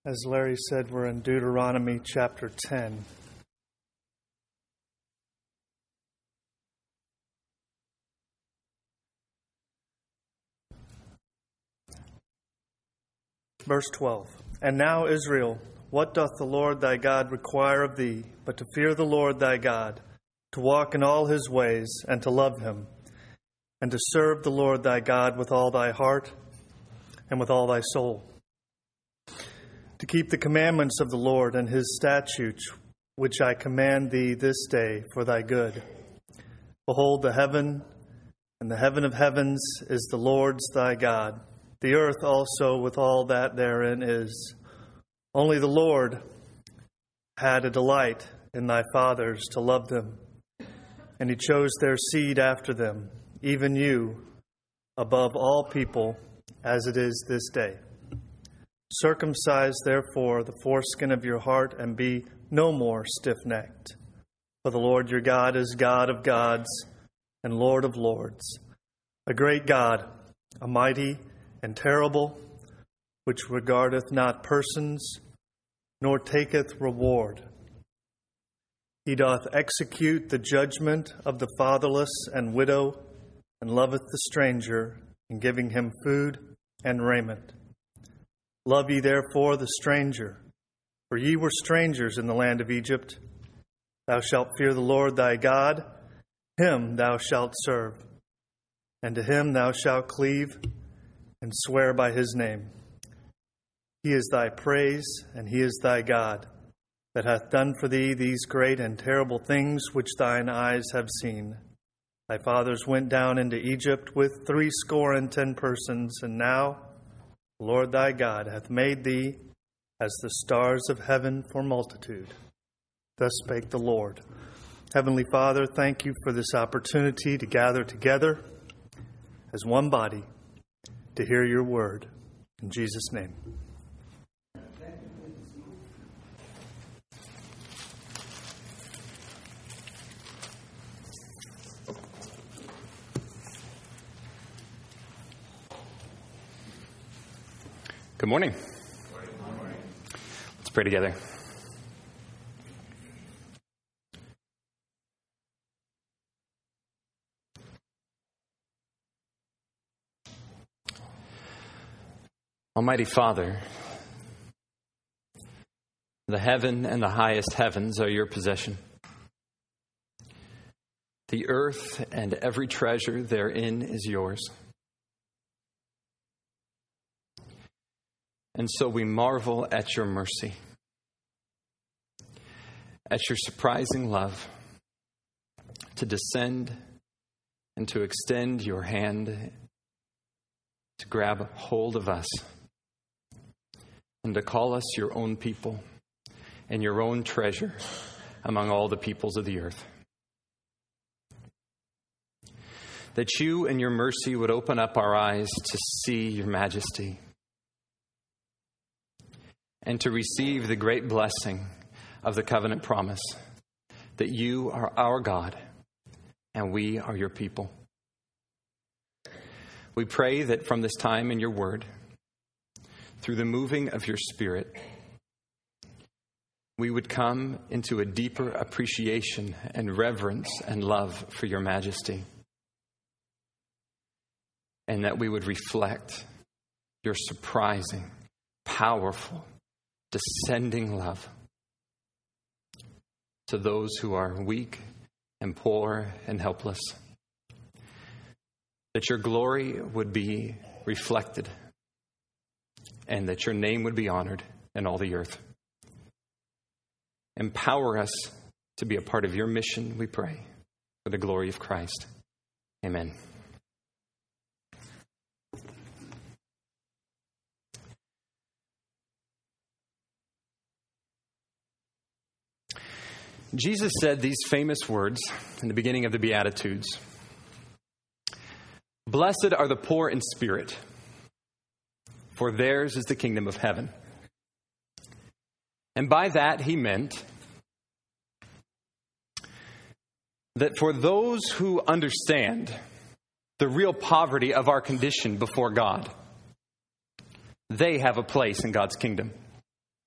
As Larry said, we're in Deuteronomy chapter 10. Verse 12. And now, Israel, what doth the Lord thy God require of thee, but to fear the Lord thy God, to walk in all his ways, and to love him, and to serve the Lord thy God with all thy heart and with all thy soul, to keep the commandments of the Lord and his statutes, which I command thee this day for thy good. Behold, the heaven and the heaven of heavens is the Lord's thy God, the earth also with all that therein is. Only the Lord had a delight in thy fathers to love them, and he chose their seed after them, even you, above all people, as it is this day. Circumcise, therefore, the foreskin of your heart, and be no more stiff-necked. For the Lord your God is God of gods and Lord of lords, a great God, a mighty and terrible, which regardeth not persons, nor taketh reward. He doth execute the judgment of the fatherless and widow, and loveth the stranger, in giving him food and raiment. Love ye therefore the stranger, for ye were strangers in the land of Egypt. Thou shalt fear the Lord thy God, him thou shalt serve, and to him thou shalt cleave, and swear by his name. He is thy praise, and he is thy God, that hath done for thee these great and terrible things which thine eyes have seen. Thy fathers went down into Egypt with 70 persons, and now the Lord thy God hath made thee as the stars of heaven for multitude. Thus spake the Lord. Heavenly Father, thank you for this opportunity to gather together as one body to hear your word. In Jesus' name. Good morning. Good morning. Let's pray together. Almighty Father, the heaven and the highest heavens are your possession. The earth and every treasure therein is yours. And so we marvel at your mercy, at your surprising love, to descend and to extend your hand to grab hold of us and to call us your own people and your own treasure among all the peoples of the earth. That you and your mercy would open up our eyes to see your majesty, and to receive the great blessing of the covenant promise that you are our God and we are your people. We pray that from this time in your word, through the moving of your Spirit, we would come into a deeper appreciation and reverence and love for your majesty, and that we would reflect your surprising, powerful, descending love to those who are weak and poor and helpless. That your glory would be reflected and that your name would be honored in all the earth. Empower us to be a part of your mission, we pray, for the glory of Christ. Amen. Jesus said these famous words in the beginning of the Beatitudes. Blessed are the poor in spirit, for theirs is the kingdom of heaven. And by that he meant that for those who understand the real poverty of our condition before God, they have a place in God's kingdom.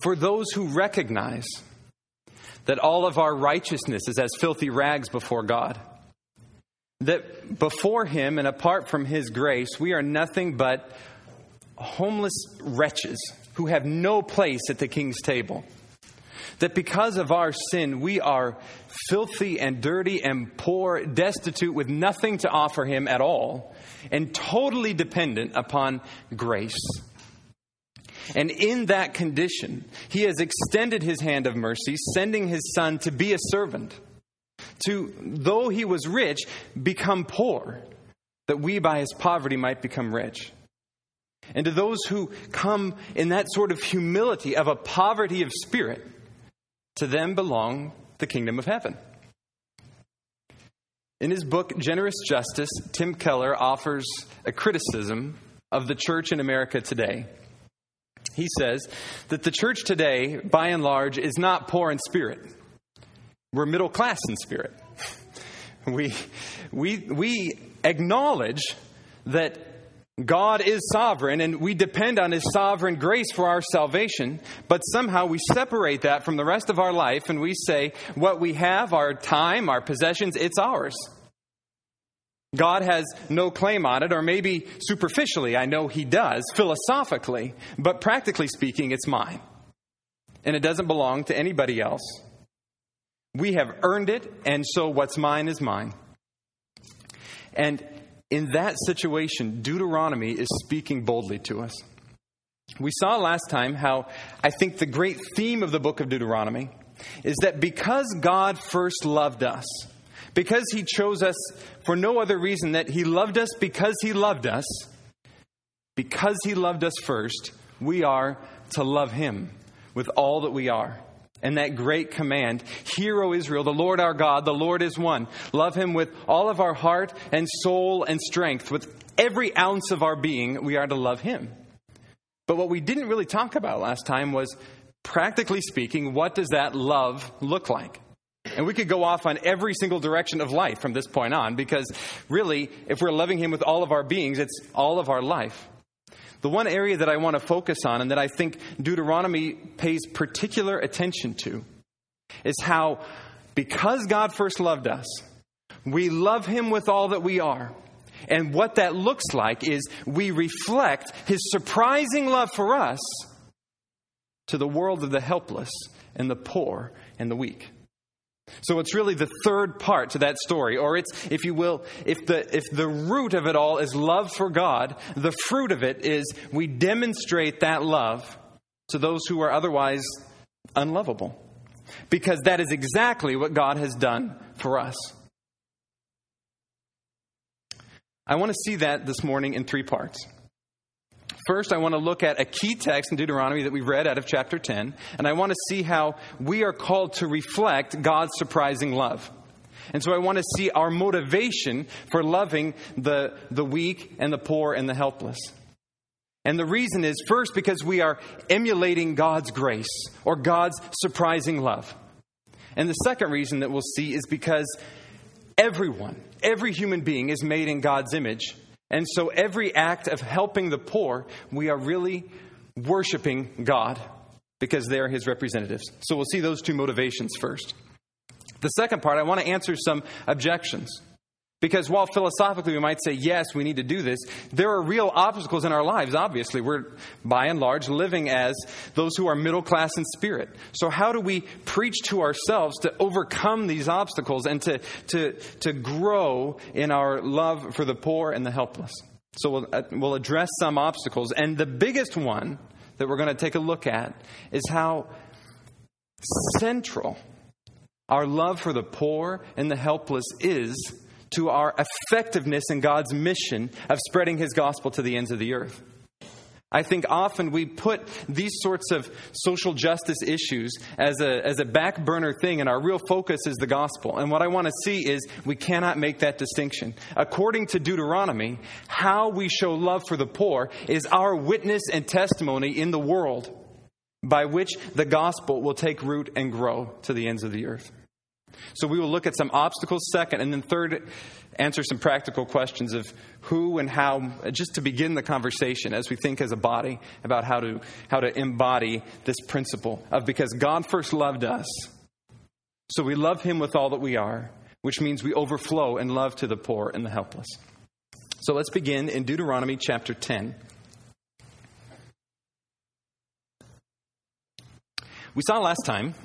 For those who recognize that all of our righteousness is as filthy rags before God, that before Him and apart from His grace, we are nothing but homeless wretches who have no place at the King's table. That because of our sin, we are filthy and dirty and poor, destitute with nothing to offer Him at all, and totally dependent upon grace. And in that condition, He has extended His hand of mercy, sending His Son to be a servant, to, though He was rich, become poor, that we by His poverty might become rich. And to those who come in that sort of humility of a poverty of spirit, to them belong the kingdom of heaven. In his book, Generous Justice, Tim Keller offers a criticism of the church in America today. He says that the church today, by and large, is not poor in spirit. We're middle class in spirit. We acknowledge that God is sovereign and we depend on His sovereign grace for our salvation, but somehow we separate that from the rest of our life and we say what we have, our time, our possessions, it's ours. God has no claim on it, or maybe superficially, I know He does, philosophically, but practically speaking, it's mine. And it doesn't belong to anybody else. We have earned it, and so what's mine is mine. And in that situation, Deuteronomy is speaking boldly to us. We saw last time how I think the great theme of the book of Deuteronomy is that because God first loved us, because He chose us for no other reason, that He loved us because He loved us first, we are to love Him with all that we are. And that great command, hear, O Israel, the Lord our God, the Lord is one. Love Him with all of our heart and soul and strength. With every ounce of our being, we are to love Him. But what we didn't really talk about last time was, practically speaking, what does that love look like? And we could go off on every single direction of life from this point on, because really, if we're loving Him with all of our beings, it's all of our life. The one area that I want to focus on and that I think Deuteronomy pays particular attention to is how, because God first loved us, we love Him with all that we are. And what that looks like is we reflect His surprising love for us to the world of the helpless and the poor and the weak. So it's really the third part to that story, or it's, if you will, if the root of it all is love for God, the fruit of it is we demonstrate that love to those who are otherwise unlovable. Because that is exactly what God has done for us. I want to see that this morning in three parts. First, I want to look at a key text in Deuteronomy that we read out of chapter 10, and I want to see how we are called to reflect God's surprising love. And so I want to see our motivation for loving the weak and the poor and the helpless. And the reason is, first, because we are emulating God's grace or God's surprising love. And the second reason that we'll see is because every human being is made in God's image. And so every act of helping the poor, we are really worshiping God because they're His representatives. So we'll see those two motivations first. The second part, I want to answer some objections. Because while philosophically we might say, yes, we need to do this, there are real obstacles in our lives, obviously. We're, by and large, living as those who are middle class in spirit. So how do we preach to ourselves to overcome these obstacles and to grow in our love for the poor and the helpless? So we'll address some obstacles. And the biggest one that we're going to take a look at is how central our love for the poor and the helpless is to our effectiveness in God's mission of spreading His gospel to the ends of the earth. I think often we put these sorts of social justice issues as a back burner thing, and our real focus is the gospel. And what I want to see is we cannot make that distinction. According to Deuteronomy, how we show love for the poor is our witness and testimony in the world by which the gospel will take root and grow to the ends of the earth. So we will look at some obstacles second, and then third, answer some practical questions of who and how, just to begin the conversation as we think as a body about how to embody this principle of because God first loved us, so we love him with all that we are, which means we overflow in love to the poor and the helpless. So let's begin in Deuteronomy chapter 10. We saw last time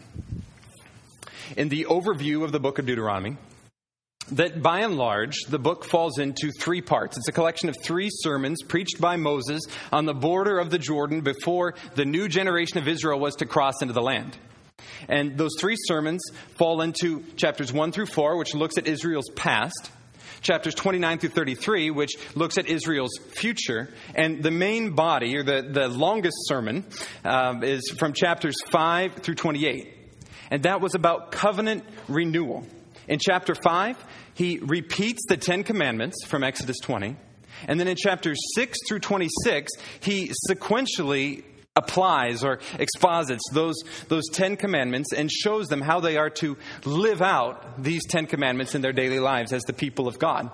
in the overview of the book of Deuteronomy that by and large, the book falls into three parts. It's a collection of three sermons preached by Moses on the border of the Jordan before the new generation of Israel was to cross into the land. And those three sermons fall into chapters 1 through 4, which looks at Israel's past, chapters 29 through 33, which looks at Israel's future, and the main body, or the longest sermon, is from chapters 5 through 28. And that was about covenant renewal. In chapter 5, he repeats the 10 commandments from Exodus 20. And then in chapters 6 through 26, he sequentially applies or exposits those 10 commandments and shows them how they are to live out these 10 commandments in their daily lives as the people of God.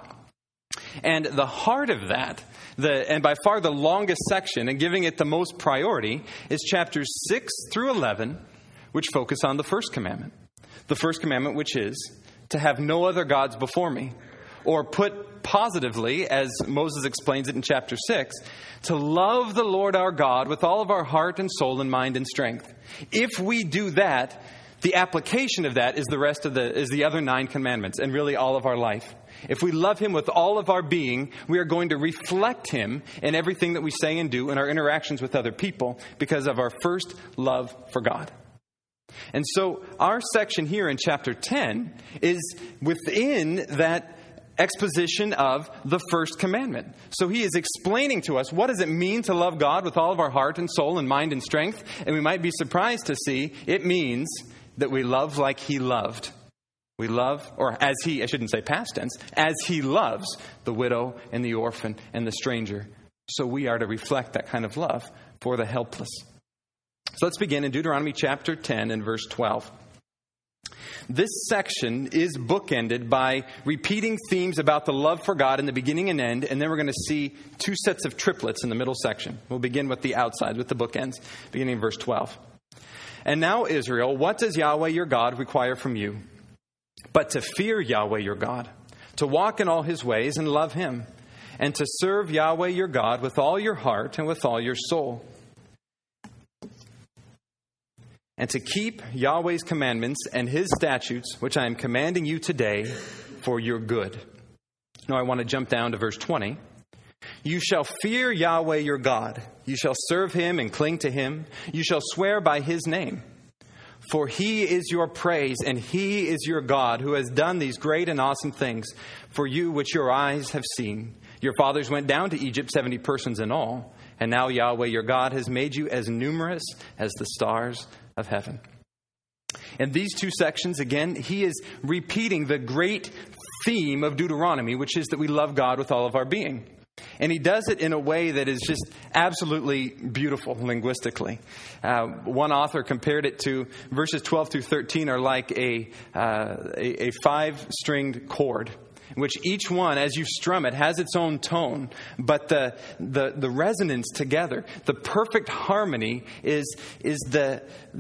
And the heart of that, and by far the longest section, and giving it the most priority, is chapters 6 through 11, which focus on the first commandment. The first commandment, which is to have no other gods before me. Or put positively, as Moses explains it in chapter 6, to love the Lord our God with all of our heart and soul and mind and strength. If we do that, the application of that is the other 9 commandments and really all of our life. If we love him with all of our being, we are going to reflect him in everything that we say and do in our interactions with other people because of our first love for God. And so our section here in chapter 10 is within that exposition of the first commandment. So he is explaining to us what does it mean to love God with all of our heart and soul and mind and strength. And we might be surprised to see it means that we love like he loved. We love, or as he, I shouldn't say past tense, as he loves the widow and the orphan and the stranger. So we are to reflect that kind of love for the helpless. So let's begin in Deuteronomy chapter 10 and verse 12. This section is bookended by repeating themes about the love for God in the beginning and end, and then we're going to see 2 sets of triplets in the middle section. We'll begin with the outside, with the bookends, beginning in verse 12. And now, Israel, what does Yahweh your God require from you? But to fear Yahweh your God, to walk in all his ways and love him, and to serve Yahweh your God with all your heart and with all your soul, and to keep Yahweh's commandments and his statutes, which I am commanding you today for your good. Now I want to jump down to verse 20. You shall fear Yahweh your God. You shall serve him and cling to him. You shall swear by his name. For he is your praise, and he is your God, who has done these great and awesome things for you, which your eyes have seen. Your fathers went down to Egypt, 70 persons in all. And now Yahweh your God has made you as numerous as the stars of heaven. In these 2 sections, again, he is repeating the great theme of Deuteronomy, which is that we love God with all of our being. And he does it in a way that is just absolutely beautiful linguistically. One author compared it to verses 12 through 13 are like a 5-stringed chord, in which each one, as you strum it, has its own tone, but the resonance together, the perfect harmony is the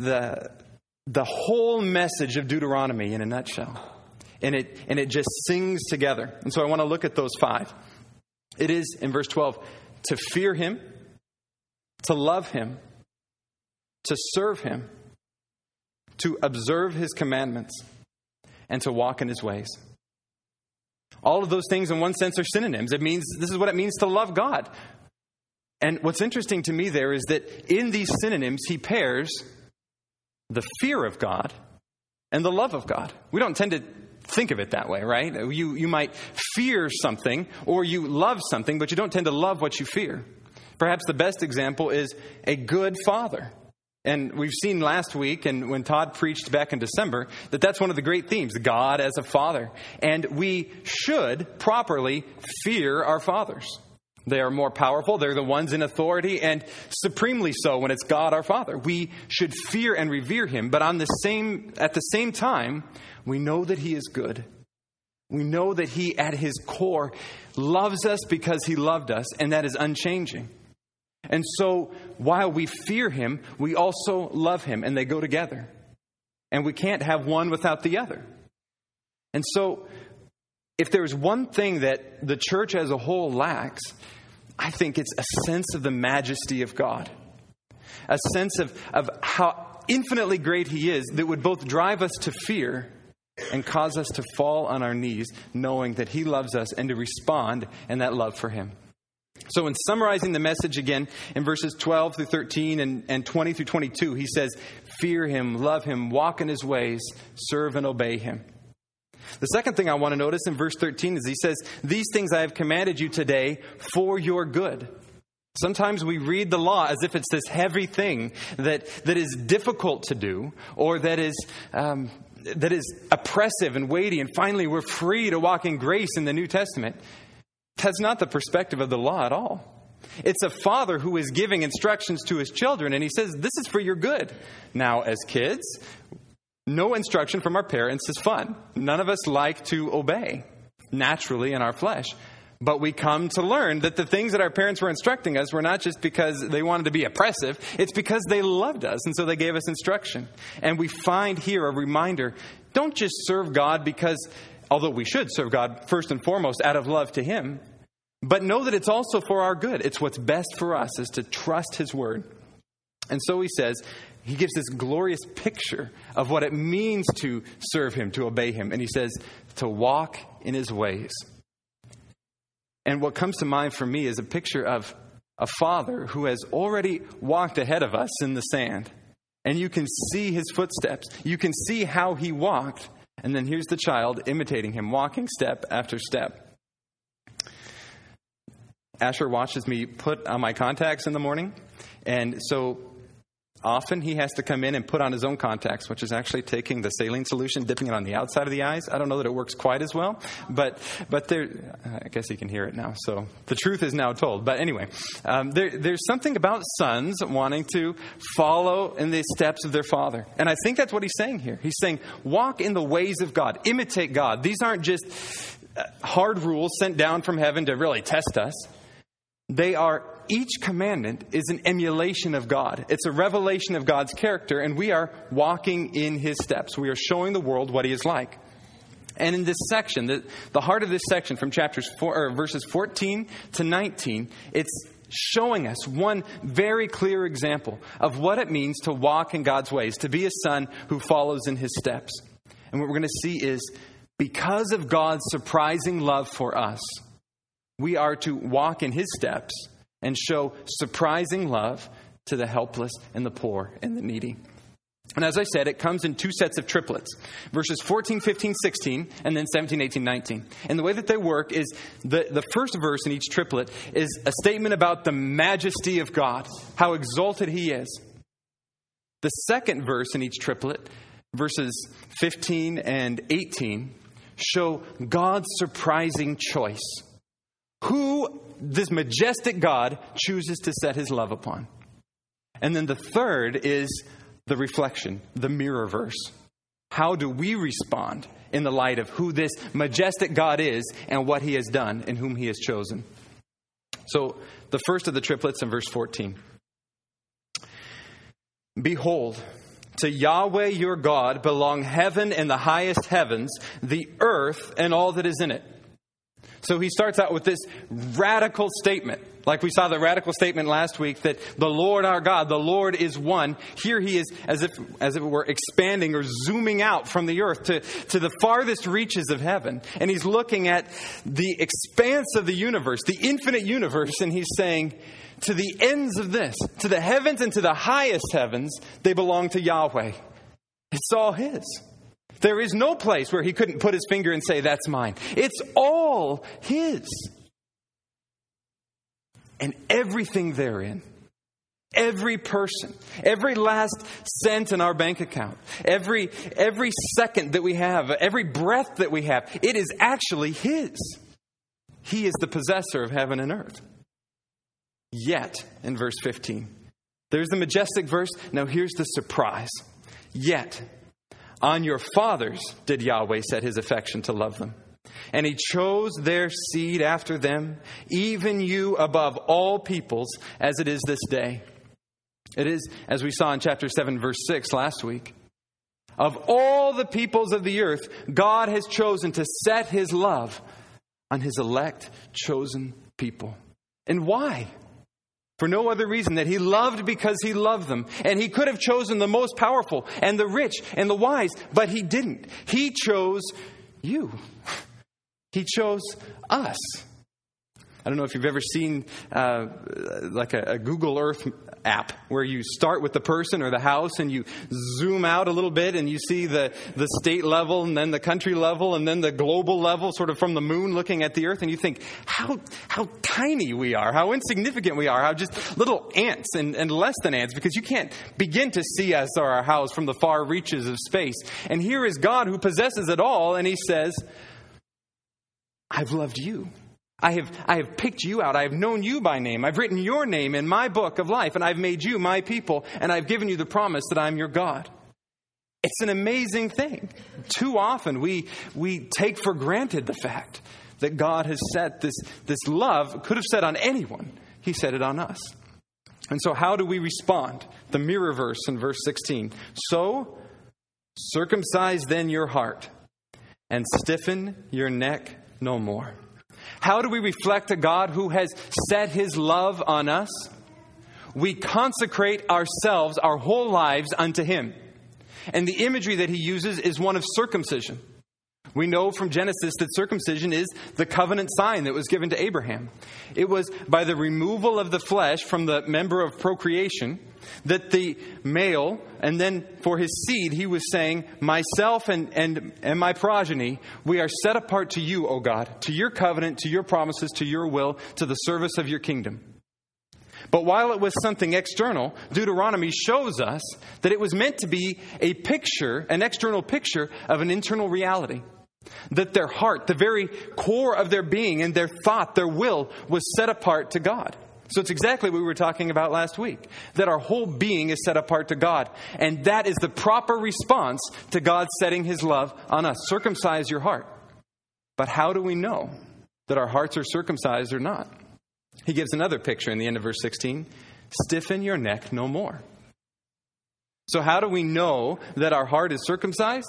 whole message of Deuteronomy in a nutshell. And it just sings together. And so I want to look at those 5. It is, in verse 12, to fear him, to love him, to serve him, to observe his commandments, and to walk in his ways. All of those things in one sense are synonyms. This is what it means to love God. And what's interesting to me there is that in these synonyms, he pairs the fear of God and the love of God. We don't tend to think of it that way, right? You might fear something or you love something, but you don't tend to love what you fear. Perhaps the best example is a good father. And we've seen last week, and when Todd preached back in December, that that's one of the great themes, God as a father. And we should properly fear our fathers. They are more powerful. They're the ones in authority, and supremely so when it's God our Father. We should fear and revere him, but at the same time, we know that he is good. We know that he, at his core, loves us because he loved us, and that is unchanging. And so, while we fear him, we also love him, and they go together. And we can't have one without the other. And so, if there's one thing that the church as a whole lacks, I think it's a sense of the majesty of God. A sense of how infinitely great he is that would both drive us to fear and cause us to fall on our knees, knowing that he loves us and to respond in that love for him. So in summarizing the message again, in verses 12 through 13 and 20 through 22, he says, fear him, love him, walk in his ways, serve and obey him. The second thing I want to notice in verse 13 is he says, these things I have commanded you today for your good. Sometimes we read the law as if it's this heavy thing that is difficult to do, or that is oppressive and weighty, and finally we're free to walk in grace in the New Testament. That's not the perspective of the law at all. It's a father who is giving instructions to his children, and he says, this is for your good. Now, as kids, no instruction from our parents is fun. None of us like to obey naturally in our flesh. But we come to learn that the things that our parents were instructing us were not just because they wanted to be oppressive. It's because they loved us, and so they gave us instruction. And we find here a reminder, don't just serve God because, although we should serve God first and foremost out of love to him, but know that it's also for our good. It's what's best for us is to trust his word. And so he says, he gives this glorious picture of what it means to serve him, to obey him. And he says, to walk in his ways. And what comes to mind for me is a picture of a father who has already walked ahead of us in the sand. And you can see his footsteps. You can see how he walked. And then here's the child imitating him, walking step after step. Asher watches me put on my contacts in the morning. And so often he has to come in and put on his own contacts, which is actually taking the saline solution, dipping it on the outside of the eyes. I don't know that it works quite as well, but there, I guess he can hear it now. So the truth is now told. But anyway, there's something about sons wanting to follow in the steps of their father. And I think that's what he's saying here. He's saying, walk in the ways of God, imitate God. These aren't just hard rules sent down from heaven to really test us. They are, each commandment is an emulation of God. It's a revelation of God's character, and we are walking in his steps. We are showing the world what he is like. And in this section, the heart of this section from verses 14 to 19, it's showing us one very clear example of what it means to walk in God's ways, to be a son who follows in his steps. And what we're going to see is, because of God's surprising love for us, we are to walk in his steps and show surprising love to the helpless and the poor and the needy. And as I said, it comes in two sets of triplets. Verses 14, 15, 16, and then 17, 18, 19. And the way that they work is the first verse in each triplet is a statement about the majesty of God, how exalted he is. The second verse in each triplet, verses 15 and 18, show God's surprising choice. Who this majestic God chooses to set his love upon. And then the third is the reflection, the mirror verse. How do we respond in the light of who this majestic God is and what he has done and whom he has chosen? So the first of the triplets in verse 14. Behold, to Yahweh your God belong heaven and the highest heavens, the earth and all that is in it. So he starts out with this radical statement. Like we saw the radical statement last week that the Lord our God, the Lord is one. Here he is as if it were expanding or zooming out from the earth to the farthest reaches of heaven. And he's looking at the expanse of the universe, the infinite universe. And he's saying, to the ends of this, to the heavens and to the highest heavens, they belong to Yahweh. It's all his. There is no place where he couldn't put his finger and say, that's mine. It's all his. And everything therein, every person, every last cent in our bank account, every second that we have, every breath that we have, it is actually his. He is the possessor of heaven and earth. Yet, in verse 15. There's the majestic verse. Now here's the surprise. Yet, on your fathers did Yahweh set his affection to love them. And he chose their seed after them, even you above all peoples, as it is this day. It is, as we saw in chapter 7, verse 6 last week. Of all the peoples of the earth, God has chosen to set his love on his elect, chosen people. And why? For no other reason that he loved because he loved them. And he could have chosen the most powerful and the rich and the wise, but he didn't. He chose you. He chose us. I don't know if you've ever seen like a Google Earth app where you start with the person or the house and you zoom out a little bit and you see the state level and then the country level and then the global level, sort of from the moon looking at the earth, and you think how tiny we are, how insignificant we are, how just little ants and less than ants, because you can't begin to see us or our house from the far reaches of space. And here is God who possesses it all, and he says, I've loved you. I have picked you out. I have known you by name. I've written your name in my book of life, and I've made you my people, and I've given you the promise that I'm your God. It's an amazing thing. Too often we take for granted the fact that God has set this love, could have set on anyone. He set it on us. And so how do we respond? The mirror verse in verse 16. So circumcise then your heart and stiffen your neck no more. How do we reflect a God who has set his love on us? We consecrate ourselves, our whole lives, unto him. And the imagery that he uses is one of circumcision. We know from Genesis that circumcision is the covenant sign that was given to Abraham. It was by the removal of the flesh from the member of procreation that the male, and then for his seed, he was saying, myself and my progeny, we are set apart to you, O God, to your covenant, to your promises, to your will, to the service of your kingdom. But while it was something external, Deuteronomy shows us that it was meant to be a picture, an external picture of an internal reality. That their heart, the very core of their being and their thought, their will, was set apart to God. So it's exactly what we were talking about last week. That our whole being is set apart to God. And that is the proper response to God setting his love on us. Circumcise your heart. But how do we know that our hearts are circumcised or not? He gives another picture in the end of verse 16. Stiffen your neck no more. So how do we know that our heart is circumcised?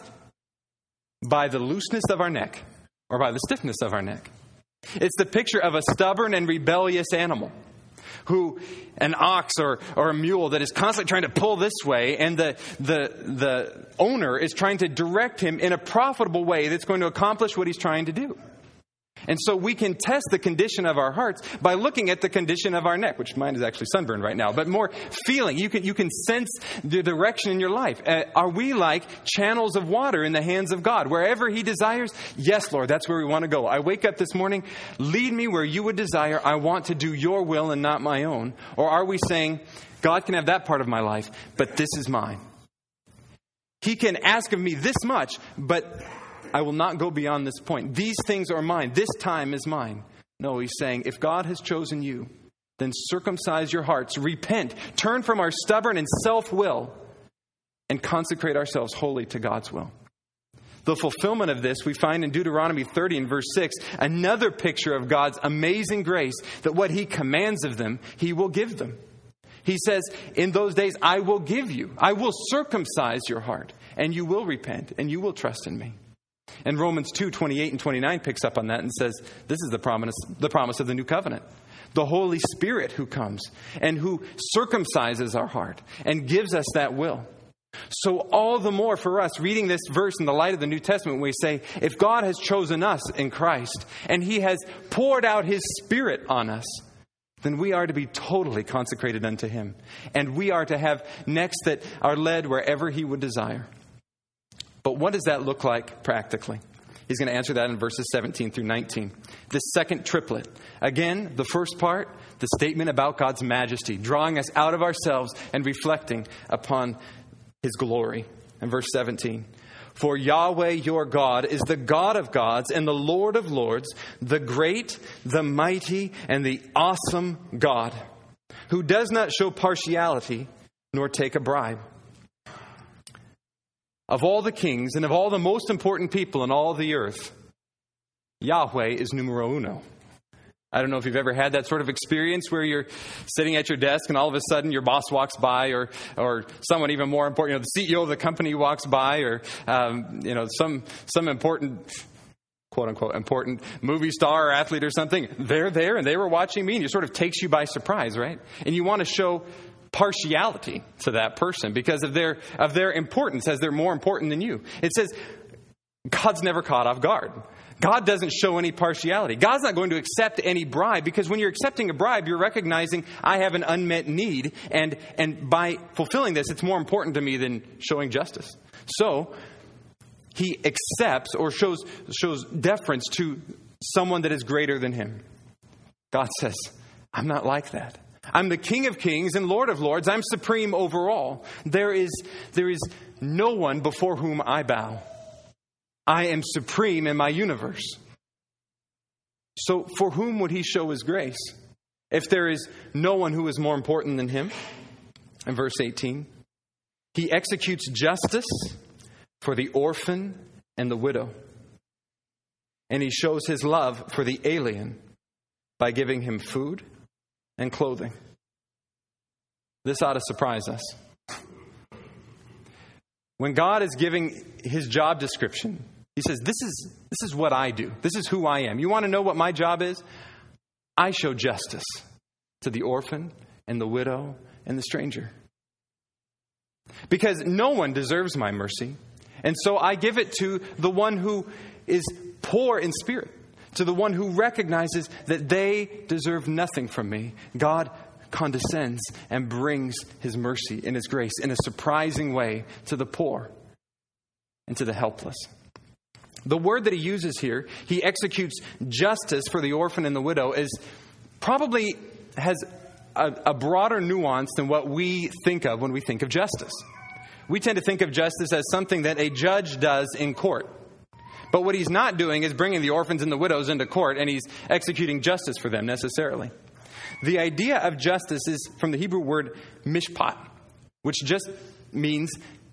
By the looseness of our neck, or by the stiffness of our neck. It's the picture of a stubborn and rebellious animal, who an ox or a mule that is constantly trying to pull this way, and the owner is trying to direct him in a profitable way that's going to accomplish what he's trying to do. And so we can test the condition of our hearts by looking at the condition of our neck, which mine is actually sunburned right now, but more feeling. You can sense the direction in your life. Are we like channels of water in the hands of God? Wherever he desires, yes, Lord, that's where we want to go. I wake up this morning, lead me where you would desire. I want to do your will and not my own. Or are we saying, God can have that part of my life, but this is mine. He can ask of me this much, but I will not go beyond this point. These things are mine. This time is mine. No, he's saying, if God has chosen you, then circumcise your hearts, repent, turn from our stubborn and self-will, and consecrate ourselves wholly to God's will. The fulfillment of this we find in Deuteronomy 30 and verse 6, another picture of God's amazing grace, that what he commands of them, he will give them. He says, in those days, I will give you, I will circumcise your heart, and you will repent, and you will trust in me. And Romans 2:28 and 29 picks up on that and says, this is the promise of the new covenant. The Holy Spirit who comes and who circumcises our heart and gives us that will. So all the more for us, reading this verse in the light of the New Testament, we say, if God has chosen us in Christ and he has poured out his Spirit on us, then we are to be totally consecrated unto him. And we are to have necks that are led wherever he would desire. But what does that look like practically? He's going to answer that in verses 17 through 19. The second triplet. Again, the first part, the statement about God's majesty, drawing us out of ourselves and reflecting upon his glory. In verse 17. For Yahweh your God is the God of gods and the Lord of lords, the great, the mighty, and the awesome God. who does not show partiality nor take a bribe. Of all the kings and of all the most important people in all the earth, Yahweh is numero uno. I don't know if you've ever had that sort of experience where you're sitting at your desk and all of a sudden your boss walks by, or someone even more important, the CEO of the company walks by, or some important, quote unquote, important movie star or athlete or something. They're there and they were watching me, and it sort of takes you by surprise, right? And you want to show partiality to that person because of their importance, as they're more important than you. It says God's never caught off guard. God doesn't show any partiality. God's not going to accept any bribe, because when you're accepting a bribe, you're recognizing I have an unmet need, and by fulfilling this, it's more important to me than showing justice. So he accepts or shows deference to someone that is greater than him. God says, I'm not like that. I'm the King of Kings and Lord of Lords. I'm supreme over all. There is no one before whom I bow. I am supreme in my universe. So for whom would he show his grace if there is no one who is more important than him? In verse 18, he executes justice for the orphan and the widow. And he shows his love for the alien by giving him food and clothing. This ought to surprise us. When God is giving his job description, he says, this is what I do. This is who I am. You want to know what my job is? I show justice to the orphan and the widow and the stranger. Because no one deserves my mercy. And so I give it to the one who is poor in spirit, to the one who recognizes that they deserve nothing from me. God condescends and brings his mercy and his grace in a surprising way to the poor and to the helpless. The word that he uses here, he executes justice for the orphan and the widow, is probably has a broader nuance than what we think of when we think of justice. We tend to think of justice as something that a judge does in court. But what he's not doing is bringing the orphans and the widows into court, and he's executing justice for them necessarily. The idea of justice is from the Hebrew word mishpat, which just means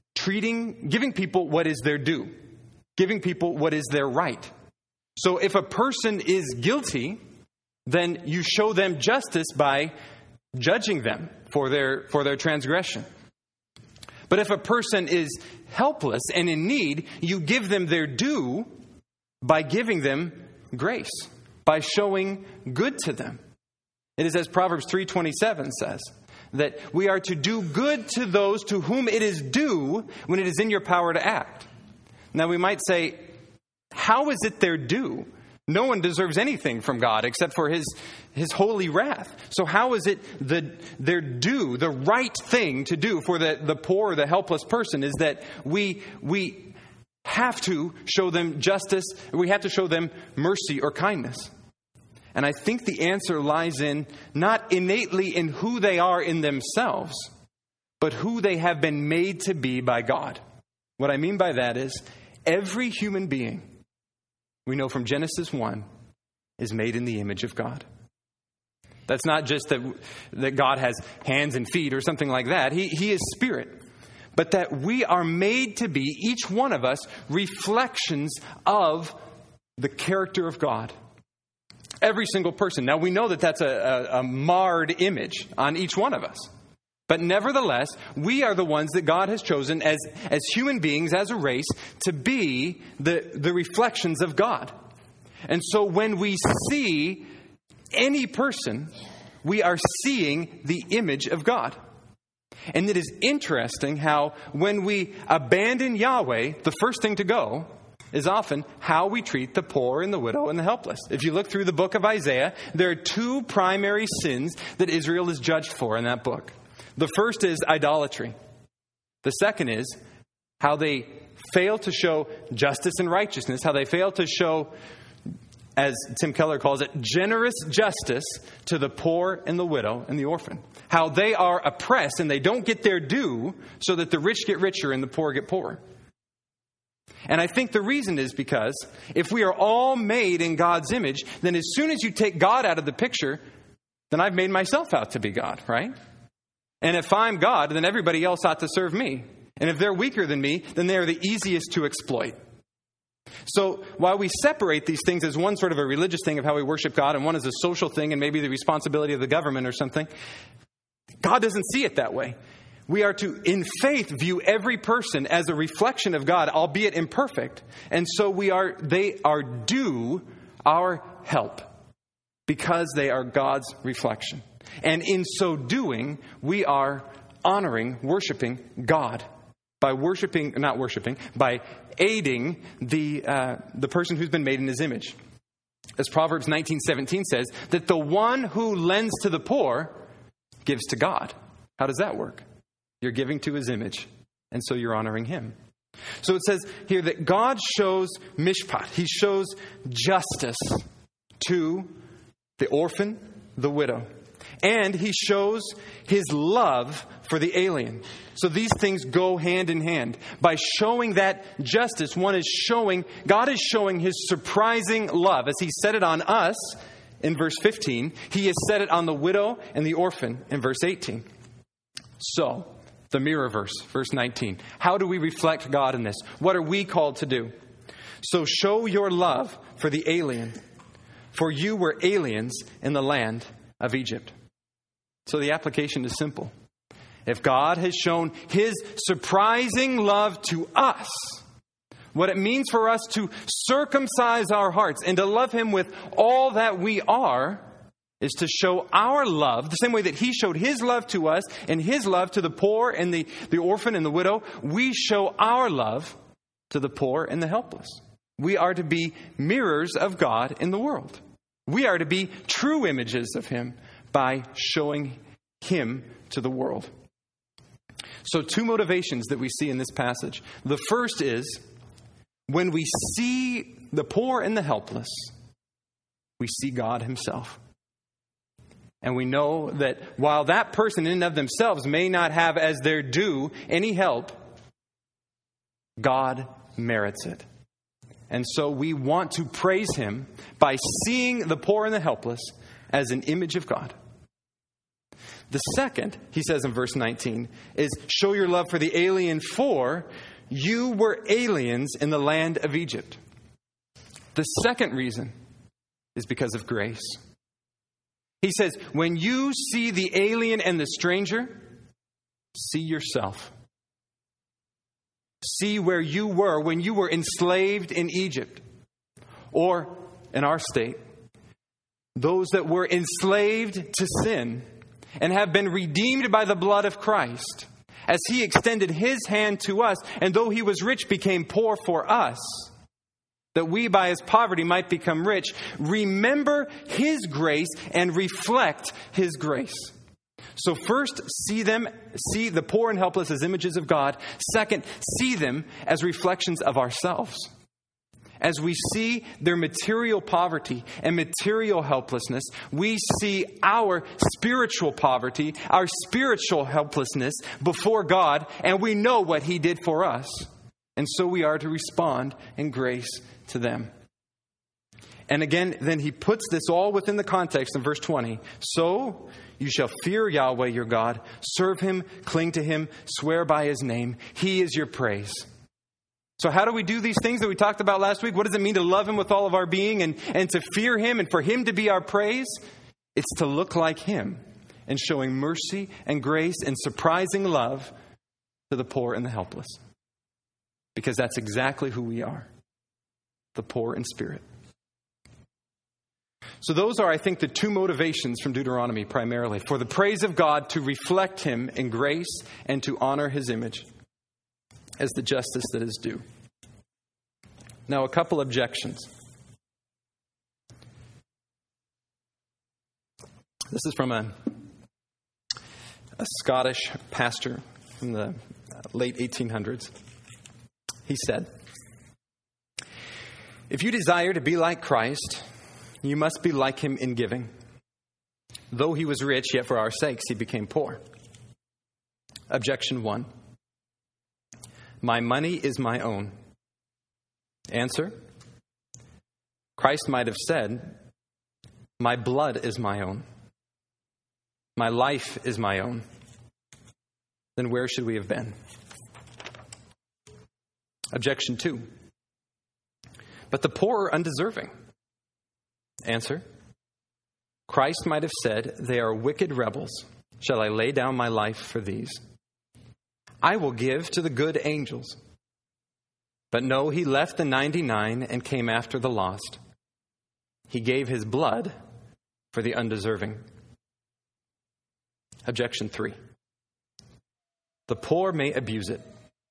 giving people what is their due. Giving people what is their right. So if a person is guilty, then you show them justice by judging them for their transgression. But if a person is helpless and in need, you give them their due by giving them grace, by showing good to them. It is as Proverbs 3:27 says, that we are to do good to those to whom it is due when it is in your power to act. Now we might say, how is it their due? No one deserves anything from God except for his holy wrath. So how is it their due, the right thing to do for the poor or the helpless person is that we have to show them justice, we have to show them mercy or kindness. And I think the answer lies in not innately in who they are in themselves, but who they have been made to be by God. What I mean by that is every human being, we know from Genesis 1, is made in the image of God. That's not just that God has hands and feet or something like that. He is spirit. But that we are made to be, each one of us, reflections of the character of God. Every single person. Now we know that that's a marred image on each one of us. But nevertheless, we are the ones that God has chosen as human beings, as a race, to be the reflections of God. And so when we see any person, we are seeing the image of God. And it is interesting how when we abandon Yahweh, the first thing to go is often how we treat the poor and the widow and the helpless. If you look through the book of Isaiah, there are two primary sins that Israel is judged for in that book. The first is idolatry. The second is how they fail to show justice and righteousness, how they fail to show, as Tim Keller calls it, generous justice to the poor and the widow and the orphan. How they are oppressed and they don't get their due so that the rich get richer and the poor get poorer. And I think the reason is because if we are all made in God's image, then as soon as you take God out of the picture, then I've made myself out to be God, right? And if I'm God, then everybody else ought to serve me. And if they're weaker than me, then they are the easiest to exploit. So while we separate these things as one sort of a religious thing of how we worship God and one is a social thing and maybe the responsibility of the government or something, God doesn't see it that way. We are to, in faith, view every person as a reflection of God, albeit imperfect. And so they are due our help because they are God's reflection. And in so doing, we are honoring, worshiping God by by aiding the person who's been made in his image. As Proverbs 19:17 says, that the one who lends to the poor gives to God. How does that work? You're giving to his image, and so you're honoring him. So it says here that God shows mishpat. He shows justice to the orphan, the widow. And he shows his love for the alien. So these things go hand in hand. By showing that justice, God is showing his surprising love. As he set it on us in verse 15, he has set it on the widow and the orphan in verse 18. So, the mirror verse 19. How do we reflect God in this? What are we called to do? So show your love for the alien, for you were aliens in the land of Egypt. So the application is simple. If God has shown his surprising love to us, what it means for us to circumcise our hearts and to love him with all that we are is to show our love, the same way that he showed his love to us and his love to the poor and the orphan and the widow, we show our love to the poor and the helpless. We are to be mirrors of God in the world. We are to be true images of him by showing him to the world. So 2 motivations that we see in this passage. The first is, when we see the poor and the helpless, we see God himself. And we know that while that person in and of themselves may not have as their due any help, God merits it. And so we want to praise him by seeing the poor and the helpless as an image of God. The second, he says in verse 19, is show your love for the alien, for you were aliens in the land of Egypt. The second reason is because of grace. He says, when you see the alien and the stranger, see yourself. See where you were when you were enslaved in Egypt, or in our state, those that were enslaved to sin and have been redeemed by the blood of Christ, as he extended his hand to us, and though he was rich, became poor for us, that we by his poverty might become rich. Remember his grace and reflect his grace. So first, see the poor and helpless as images of God. Second, see them as reflections of ourselves. As we see their material poverty and material helplessness, we see our spiritual poverty, our spiritual helplessness before God, and we know what he did for us. And so we are to respond in grace to them. And again, then he puts this all within the context in verse 20. So you shall fear Yahweh your God, serve him, cling to him, swear by his name. He is your praise. So how do we do these things that we talked about last week? What does it mean to love him with all of our being and to fear him and for him to be our praise? It's to look like him and showing mercy and grace and surprising love to the poor and the helpless. Because that's exactly who we are, the poor in spirit. So those are, I think, the 2 motivations from Deuteronomy primarily. For the praise of God, to reflect him in grace and to honor his image as the justice that is due. Now, a couple objections. This is from a Scottish pastor from the late 1800s. He said, if you desire to be like Christ, you must be like him in giving. Though he was rich, yet for our sakes he became poor. Objection 1. My money is my own. Answer. Christ might have said, my blood is my own. My life is my own. Then where should we have been? Objection 2. But the poor are undeserving. Answer. Christ might have said, they are wicked rebels. Shall I lay down my life for these? I will give to the good angels. But no, he left the 99 and came after the lost. He gave his blood for the undeserving. Objection 3. The poor may abuse it.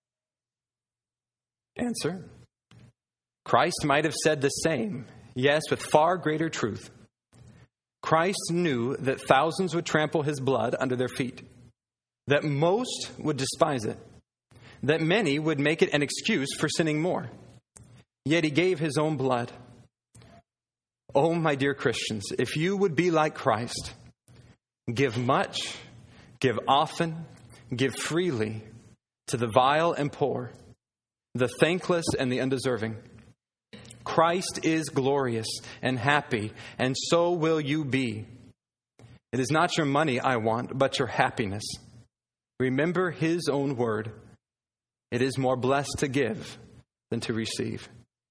Answer. Christ might have said the same, yes, with far greater truth. Christ knew that thousands would trample his blood under their feet, that most would despise it, that many would make it an excuse for sinning more. Yet he gave his own blood. Oh, my dear Christians, if you would be like Christ, give much, give often, give freely to the vile and poor, the thankless and the undeserving. Christ is glorious and happy, and so will you be. It is not your money I want, but your happiness. Remember his own word. It is more blessed to give than to receive.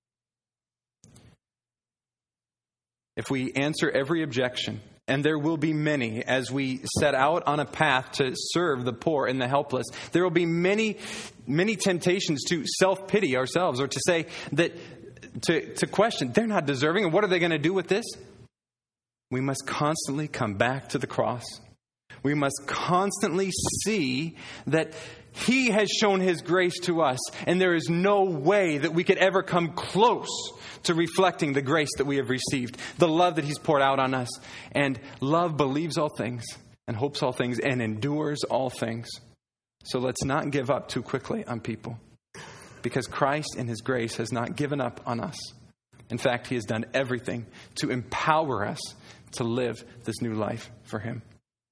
If we answer every objection, and there will be many as we set out on a path to serve the poor and the helpless, there will be many, many temptations to self-pity ourselves, or to say that, to question, they're not deserving, and what are they going to do with this? We must constantly come back to the cross. We must constantly see that he has shown his grace to us, and there is no way that we could ever come close to reflecting the grace that we have received, the love that he's poured out on us. And love believes all things, and hopes all things, and endures all things. So let's not give up too quickly on people, because Christ in his grace has not given up on us. In fact, he has done everything to empower us to live this new life for him.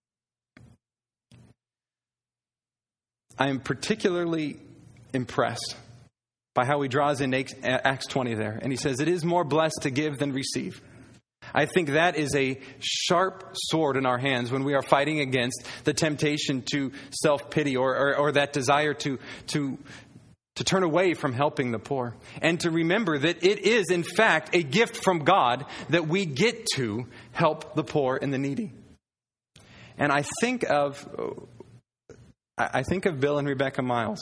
I am particularly impressed by how he draws in Acts 20 there. And he says, it is more blessed to give than receive. I think that is a sharp sword in our hands when we are fighting against the temptation to self-pity or that desire to turn away from helping the poor. And to remember that it is, in fact, a gift from God that we get to help the poor and the needy. And I think of Bill and Rebecca Miles.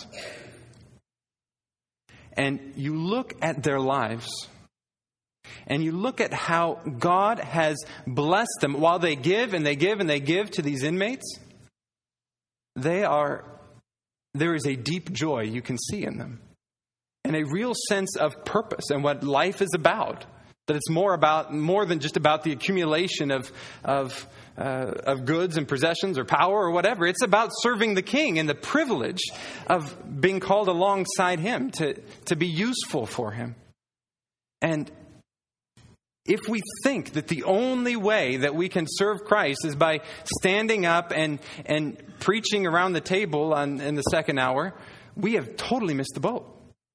And you look at their lives, and you look at how God has blessed them while they give and they give and they give to these inmates. There is a deep joy you can see in them, and a real sense of purpose and what life is about. That it's more than just about the accumulation of goods and possessions or power or whatever. It's about serving the King and the privilege of being called alongside him to be useful for him. And if we think that the only way that we can serve Christ is by standing up and preaching around the table in the second hour, we have totally missed the boat.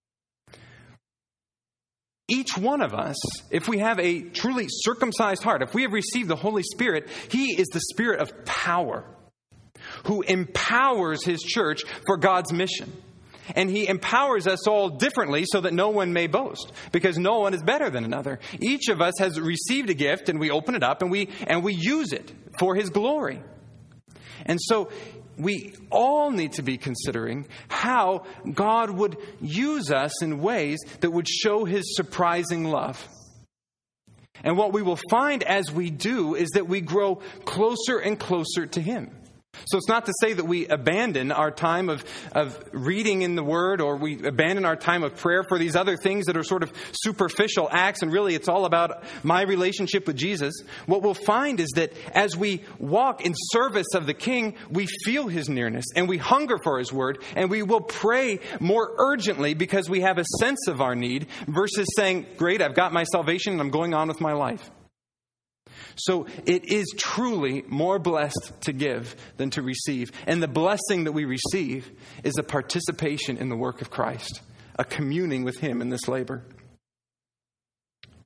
Each one of us, if we have a truly circumcised heart, if we have received the Holy Spirit, he is the Spirit of power who empowers his church for God's mission. And he empowers us all differently so that no one may boast, because no one is better than another. Each of us has received a gift, and we open it up and we use it for his glory. And so we all need to be considering how God would use us in ways that would show his surprising love. And what we will find as we do is that we grow closer and closer to him. So it's not to say that we abandon our time of reading in the Word, or we abandon our time of prayer for these other things that are sort of superficial acts, and really it's all about my relationship with Jesus. What we'll find is that as we walk in service of the King, we feel his nearness, and we hunger for his Word, and we will pray more urgently because we have a sense of our need, versus saying, great, I've got my salvation and I'm going on with my life. So it is truly more blessed to give than to receive. And the blessing that we receive is a participation in the work of Christ, a communing with him in this labor.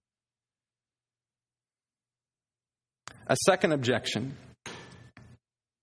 A second objection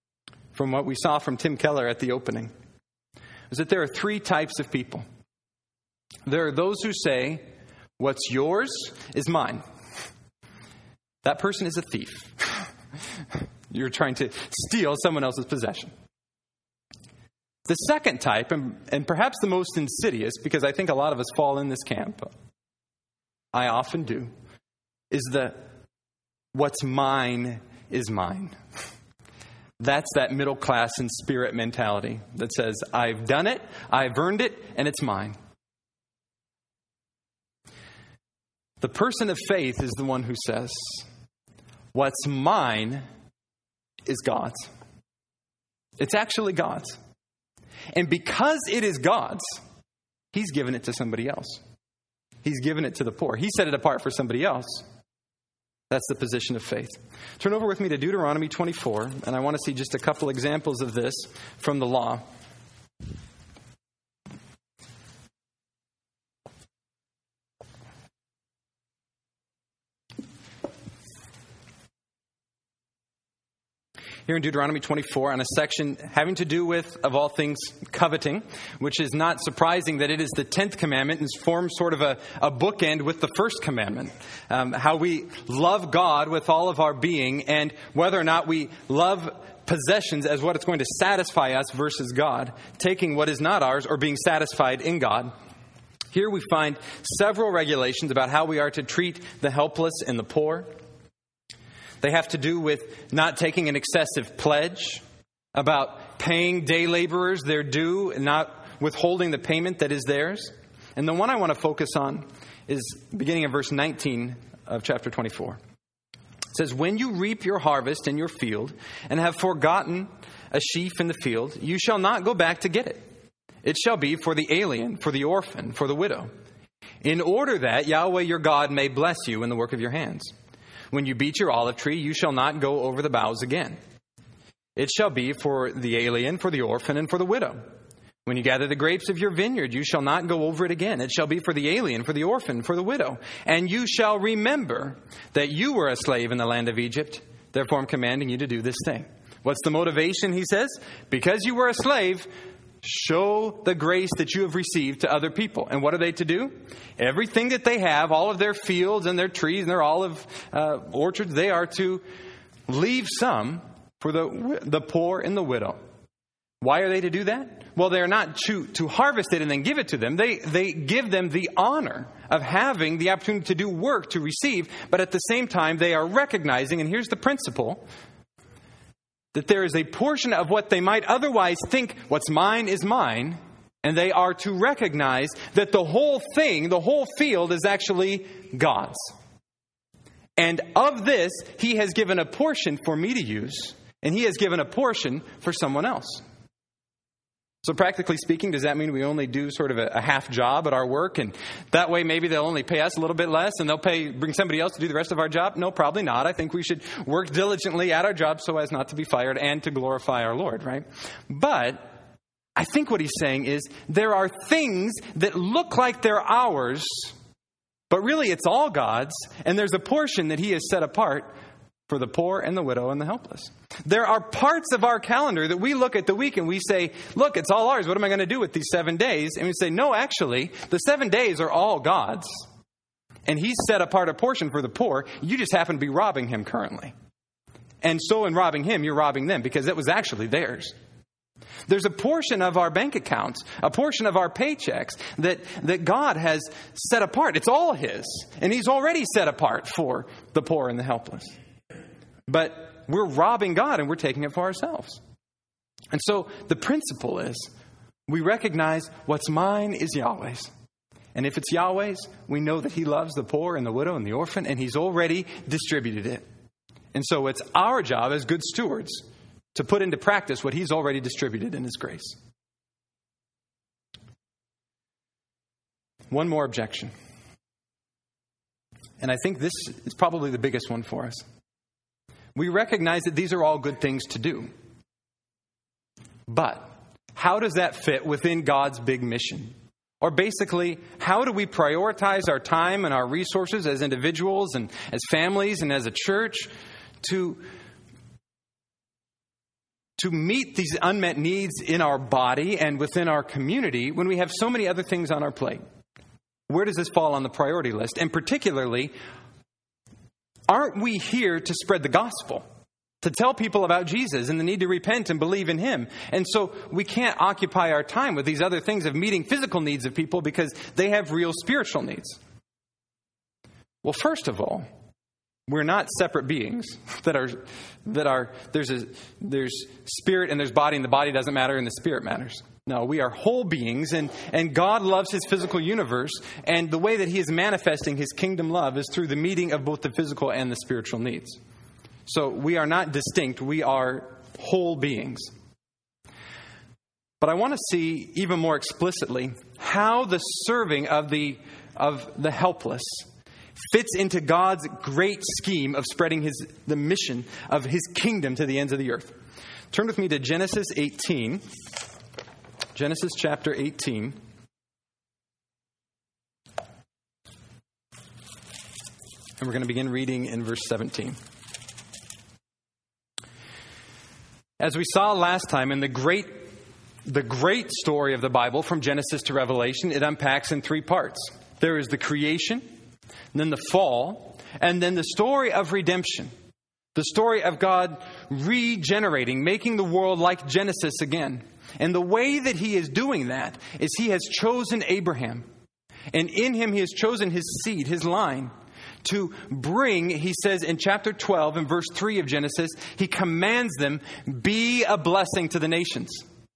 from what we saw from Tim Keller at the opening is that there are three types of people. There are those who say, what's yours is mine. That person is a thief. You're trying to steal someone else's possession. The second type, and perhaps the most insidious, because I think a lot of us fall in this camp, I often do, is the what's mine is mine. That's that middle class and spirit mentality that says, I've done it, I've earned it, and it's mine. The person of faith is the one who says, what's mine is God's. It's actually God's. And because it is God's, He's given it to somebody else. He's given it to the poor. He set it apart for somebody else. That's the position of faith. Turn over with me to Deuteronomy 24, and I want to see just a couple examples of this from the law. Here in Deuteronomy 24, on a section having to do with, of all things, coveting, which is not surprising that it is the 10th commandment and forms sort of a bookend with the first commandment. How we love God with all of our being, and whether or not we love possessions as what it's going to satisfy us versus God, taking what is not ours or being satisfied in God. Here we find several regulations about how we are to treat the helpless and the poor. They have to do with not taking an excessive pledge, about paying day laborers their due and not withholding the payment that is theirs. And the one I want to focus on is beginning of verse 19 of chapter 24. It says, when you reap your harvest in your field and have forgotten a sheaf in the field, you shall not go back to get it. It shall be for the alien, for the orphan, for the widow, in order that Yahweh your God may bless you in the work of your hands. When you beat your olive tree, you shall not go over the boughs again. It shall be for the alien, for the orphan, and for the widow. When you gather the grapes of your vineyard, you shall not go over it again. It shall be for the alien, for the orphan, for the widow. And you shall remember that you were a slave in the land of Egypt. Therefore, I'm commanding you to do this thing. What's the motivation, he says? Because you were a slave, show the grace that you have received to other people. And what are they to do? Everything that they have, all of their fields and their trees and their olive orchards, they are to leave some for the poor and the widow. Why are they to do that? Well, they're not to harvest it and then give it to them. They give them the honor of having the opportunity to do work to receive, but at the same time they are recognizing, and here's the principle, that there is a portion of what they might otherwise think, what's mine is mine, and they are to recognize that the whole thing, the whole field is actually God's. And of this, He has given a portion for me to use, and He has given a portion for someone else. So practically speaking, does that mean we only do sort of a half job at our work, and that way maybe they'll only pay us a little bit less and they'll bring somebody else to do the rest of our job? No, probably not. I think we should work diligently at our job so as not to be fired and to glorify our Lord, right? But I think what he's saying is there are things that look like they're ours, but really it's all God's, and there's a portion that He has set apart for the poor and the widow and the helpless. There are parts of our calendar that we look at the week and we say, look, it's all ours. What am I going to do with these 7 days? And we say, no, actually, the 7 days are all God's. And He's set apart a portion for the poor. You just happen to be robbing Him currently. And so in robbing Him, you're robbing them because it was actually theirs. There's a portion of our bank accounts, a portion of our paychecks that God has set apart. It's all His. And He's already set apart for the poor and the helpless. But we're robbing God and we're taking it for ourselves. And so the principle is we recognize what's mine is Yahweh's. And if it's Yahweh's, we know that He loves the poor and the widow and the orphan, and He's already distributed it. And so it's our job as good stewards to put into practice what He's already distributed in His grace. One more objection. And I think this is probably the biggest one for us. We recognize that these are all good things to do. But how does that fit within God's big mission? Or basically, how do we prioritize our time and our resources as individuals and as families and as a church to to meet these unmet needs in our body and within our community when we have so many other things on our plate? Where does this fall on the priority list? And particularly, aren't we here to spread the gospel, to tell people about Jesus and the need to repent and believe in him? And so we can't occupy our time with these other things of meeting physical needs of people because they have real spiritual needs. Well, first of all, we're not separate beings there's spirit and there's body, and the body doesn't matter and the spirit matters. No, we are whole beings, and God loves his physical universe, and the way that he is manifesting his kingdom love is through the meeting of both the physical and the spiritual needs. So we are not distinct, we are whole beings. But I want to see even more explicitly how the serving of the helpless fits into God's great scheme of spreading the mission of his kingdom to the ends of the earth. Turn with me to Genesis 18. Genesis chapter 18. And we're going to begin reading in verse 17. As we saw last time in the great story of the Bible from Genesis to Revelation, it unpacks in three parts. There is the creation, then the fall, and then the story of redemption. The story of God regenerating, making the world like Genesis again. And the way that he is doing that is he has chosen Abraham. And in him he has chosen his seed, his line, to bring, he says in chapter 12 and verse 3 of Genesis, he commands them, be a blessing to the nations.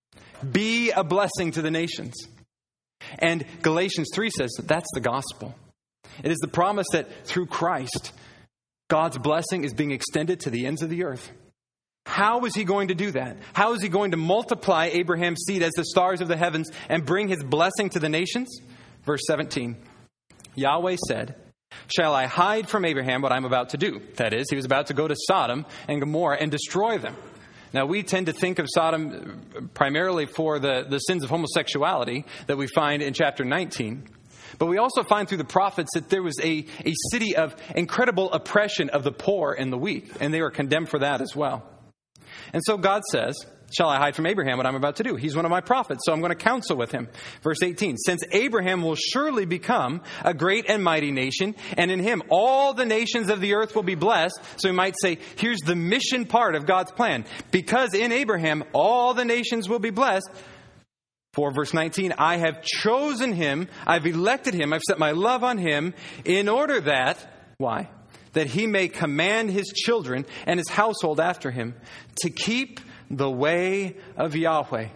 Be a blessing to the nations. And Galatians 3 says that's the gospel. It is the promise that through Christ, God's blessing is being extended to the ends of the earth. How is he going to do that? How is he going to multiply Abraham's seed as the stars of the heavens and bring his blessing to the nations? Verse 17, Yahweh said, shall I hide from Abraham what I'm about to do? That is, he was about to go to Sodom and Gomorrah and destroy them. Now, we tend to think of Sodom primarily for the sins of homosexuality that we find in chapter 19. But we also find through the prophets that there was a city of incredible oppression of the poor and the weak, and they were condemned for that as well. And so God says, shall I hide from Abraham what I'm about to do? He's one of my prophets, so I'm going to counsel with him. Verse 18, since Abraham will surely become a great and mighty nation, and in him all the nations of the earth will be blessed. So we might say, here's the mission part of God's plan. Because in Abraham all the nations will be blessed. For verse 19, I have chosen him, I've elected him, I've set my love on him, in order that, why? That he may command his children and his household after him to keep the way of Yahweh.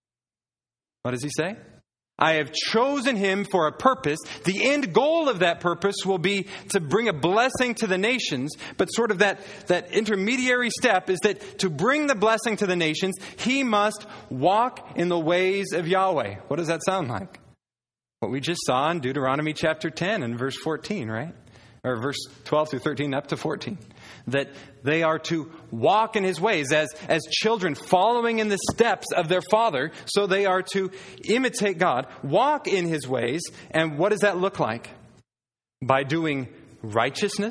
What does he say? I have chosen him for a purpose. The end goal of that purpose will be to bring a blessing to the nations. But sort of that intermediary step is that to bring the blessing to the nations, he must walk in the ways of Yahweh. What does that sound like? What we just saw in Deuteronomy chapter 10 and verse 14, right? Or verse 12 through 13 up to 14. That they are to walk in his ways as children following in the steps of their father. So they are to imitate God, walk in his ways. And what does that look like? By doing righteousness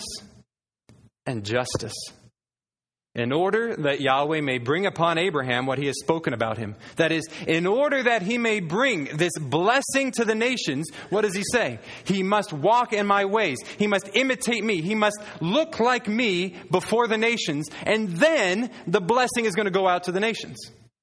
and justice. In order that Yahweh may bring upon Abraham what he has spoken about him. That is, in order that he may bring this blessing to the nations, what does he say? He must walk in my ways. He must imitate me. He must look like me before the nations. And then the blessing is going to go out to the nations.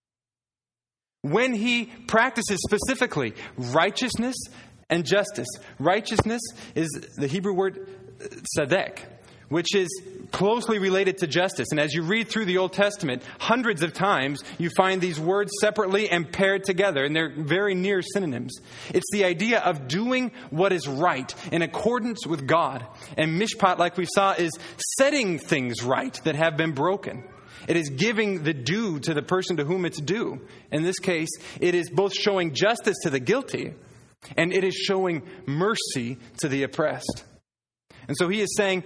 When he practices specifically righteousness and justice. Righteousness is the Hebrew word tzedek, which is closely related to justice. And as you read through the Old Testament, hundreds of times you find these words separately and paired together, and they're very near synonyms. It's the idea of doing what is right in accordance with God. And mishpat, like we saw, is setting things right that have been broken. It is giving the due to the person to whom it's due. In this case, it is both showing justice to the guilty, and it is showing mercy to the oppressed. And so he is saying,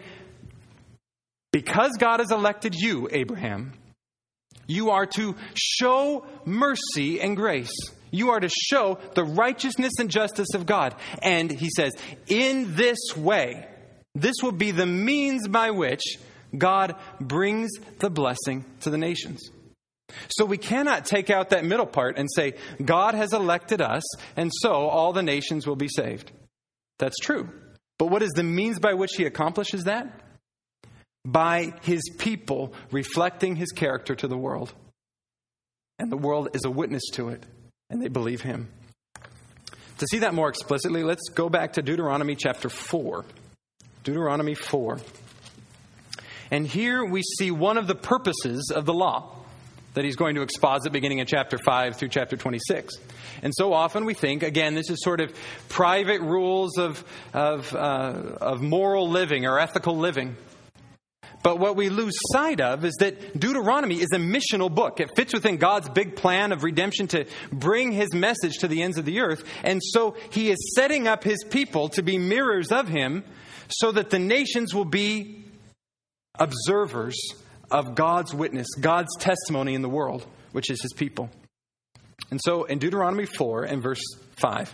because God has elected you, Abraham, you are to show mercy and grace. You are to show the righteousness and justice of God. And he says, in this way, this will be the means by which God brings the blessing to the nations. So we cannot take out that middle part and say, God has elected us, and so all the nations will be saved. That's true. But what is the means by which he accomplishes that? By his people reflecting his character to the world. And the world is a witness to it, and they believe him. To see that more explicitly, let's go back to Deuteronomy chapter 4. Deuteronomy 4. And here we see one of the purposes of the law that he's going to exposit beginning in chapter 5 through chapter 26. And so often we think, again, this is sort of private rules of moral living or ethical living. But what we lose sight of is that Deuteronomy is a missional book. It fits within God's big plan of redemption to bring his message to the ends of the earth. And so he is setting up his people to be mirrors of him so that the nations will be observers of God's witness, God's testimony in the world, which is his people. And so in Deuteronomy 4 and verse 5,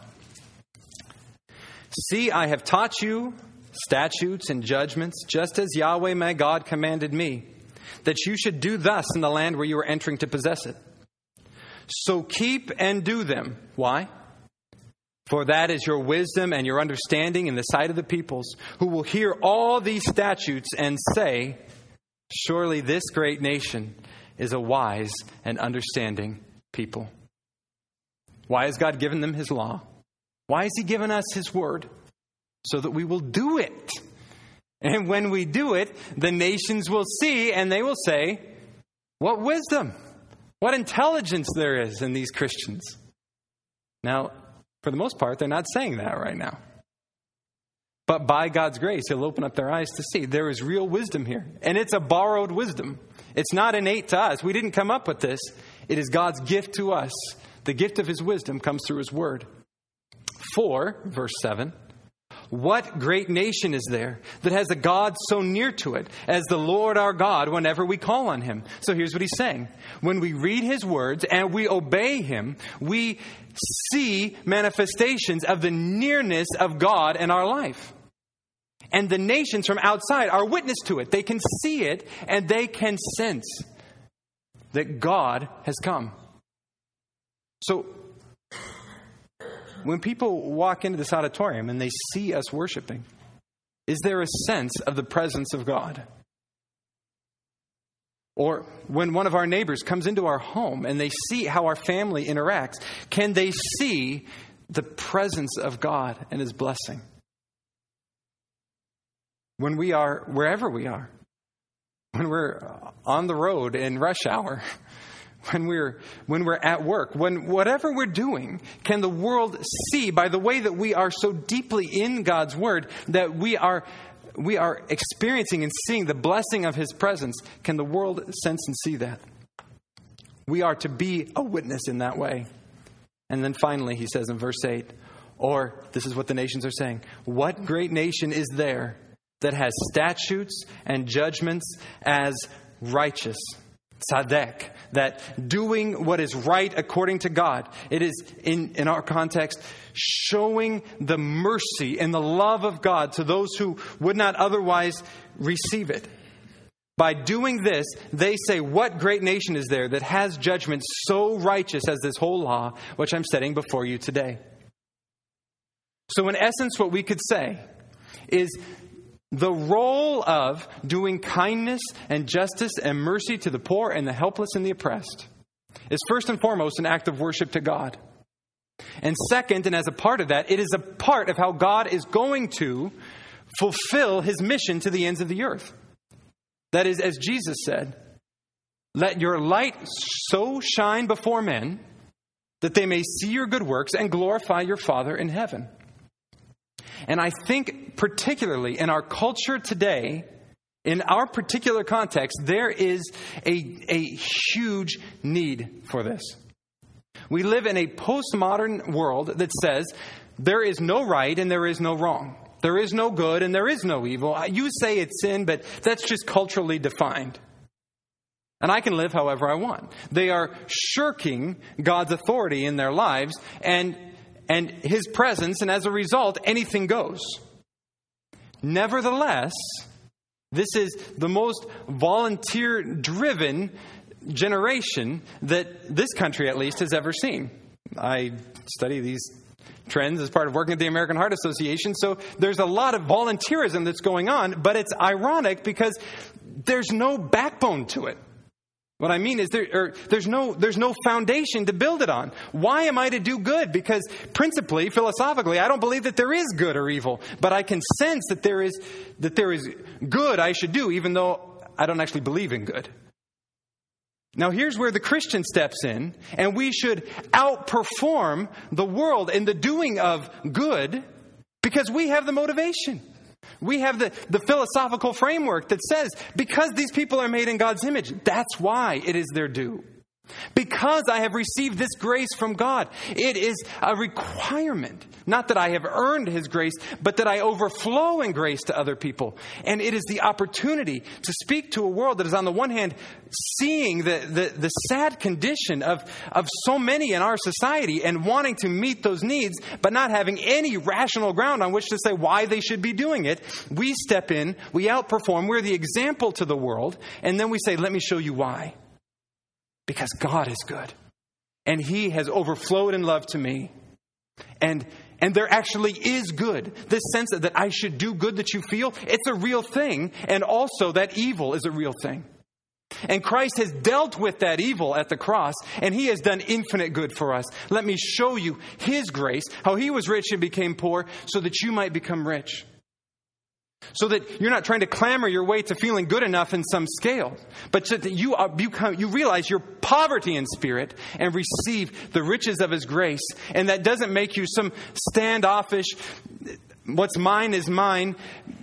see, I have taught you statutes and judgments, just as Yahweh my God commanded me, that you should do thus in the land where you are entering to possess it. So keep and do them. Why? For that is your wisdom and your understanding in the sight of the peoples, who will hear all these statutes and say, surely this great nation is a wise and understanding people. Why has God given them his law? Why has he given us his word? So that we will do it. And when we do it, the nations will see and they will say, what wisdom, what intelligence there is in these Christians. Now, for the most part, they're not saying that right now. But by God's grace, he'll open up their eyes to see there is real wisdom here. And it's a borrowed wisdom. It's not innate to us. We didn't come up with this. It is God's gift to us. The gift of his wisdom comes through his word. 4, verse 7. What great nation is there that has a God so near to it as the Lord our God whenever we call on him? So here's what he's saying. When we read his words and we obey him, we see manifestations of the nearness of God in our life. And the nations from outside are witness to it. They can see it and they can sense that God has come. So when people walk into this auditorium and they see us worshiping, is there a sense of the presence of God? Or when one of our neighbors comes into our home and they see how our family interacts, can they see the presence of God and his blessing? When we are, wherever we are, when we're on the road in rush hour, when we're at work, whatever we're doing, can the world see by the way that we are so deeply in God's word that we are experiencing and seeing the blessing of his presence? Can the world sense and see that? We are to be a witness in that way. And then finally, he says in verse 8, or this is what the nations are saying, what great nation is there that has statutes and judgments as righteous? Tzadek, that doing what is right according to God. It is, in our context, showing the mercy and the love of God to those who would not otherwise receive it. By doing this, they say, what great nation is there that has judgment so righteous as this whole law, which I'm setting before you today? So in essence, what we could say is the role of doing kindness and justice and mercy to the poor and the helpless and the oppressed is first and foremost an act of worship to God. And second, and as a part of that, it is a part of how God is going to fulfill his mission to the ends of the earth. That is, as Jesus said, let your light so shine before men that they may see your good works and glorify your Father in heaven. And I think particularly in our culture today, in our particular context, there is a huge need for this. We live in a postmodern world that says there is no right and there is no wrong. There is no good and there is no evil. You say it's sin, but that's just culturally defined. And I can live however I want. They are shirking God's authority in their lives and his presence, and as a result, anything goes. Nevertheless, this is the most volunteer-driven generation that this country, at least, has ever seen. I study these trends as part of working at the American Heart Association, so there's a lot of volunteerism that's going on, but it's ironic because there's no backbone to it. What I mean is there's no foundation to build it on. Why am I to do good? Because principally, philosophically, I don't believe that there is good or evil, but I can sense that there is good I should do, even though I don't actually believe in good. Now here's where the Christian steps in, and we should outperform the world in the doing of good because we have the motivation. We have the philosophical framework that says, because these people are made in God's image, that's why it is their due. Because I have received this grace from God, it is a requirement. Not that I have earned His grace, but that I overflow in grace to other people. And it is the opportunity to speak to a world that is, on the one hand, seeing the sad condition of so many in our society and wanting to meet those needs, but not having any rational ground on which to say why they should be doing it. We step in, we outperform, we're the example to the world, and then we say, let me show you why. Because God is good. And He has overflowed in love to me. And there actually is good. This sense that I should do good that you feel, it's a real thing. And also that evil is a real thing. And Christ has dealt with that evil at the cross, and He has done infinite good for us. Let me show you His grace, how He was rich and became poor, so that you might become rich. So that you're not trying to clamor your way to feeling good enough in some scale, but so that you realize your poverty in spirit and receive the riches of His grace. And that doesn't make you some standoffish, what's mine is mine,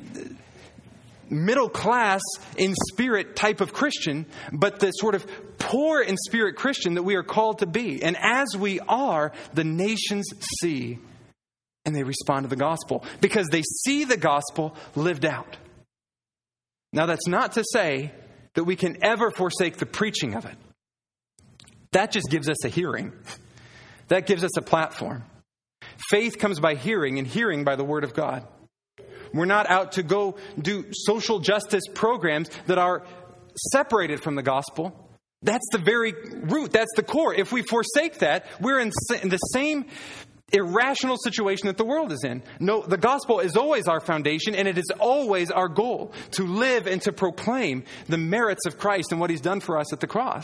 middle class in spirit type of Christian, but the sort of poor in spirit Christian that we are called to be. And as we are, the nations see. And they respond to the gospel because they see the gospel lived out. Now, that's not to say that we can ever forsake the preaching of it. That just gives us a hearing. That gives us a platform. Faith comes by hearing, and hearing by the word of God. We're not out to go do social justice programs that are separated from the gospel. That's the very root. That's the core. If we forsake that, we're in the same irrational situation that the world is in. No, the gospel is always our foundation, and it is always our goal to live and to proclaim the merits of Christ and what He's done for us at the cross.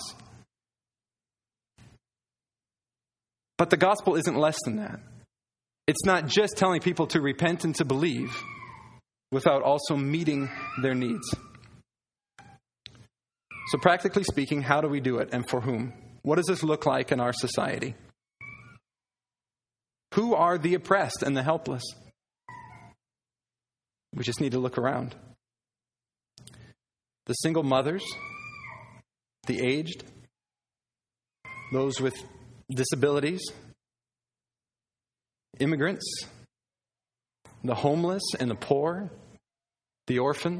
But the gospel isn't less than that. It's not just telling people to repent and to believe without also meeting their needs. So practically speaking, how do we do it and for whom? What does this look like in our society? Who are the oppressed and the helpless? We just need to look around. The single mothers, the aged, those with disabilities, immigrants, the homeless and the poor, the orphans,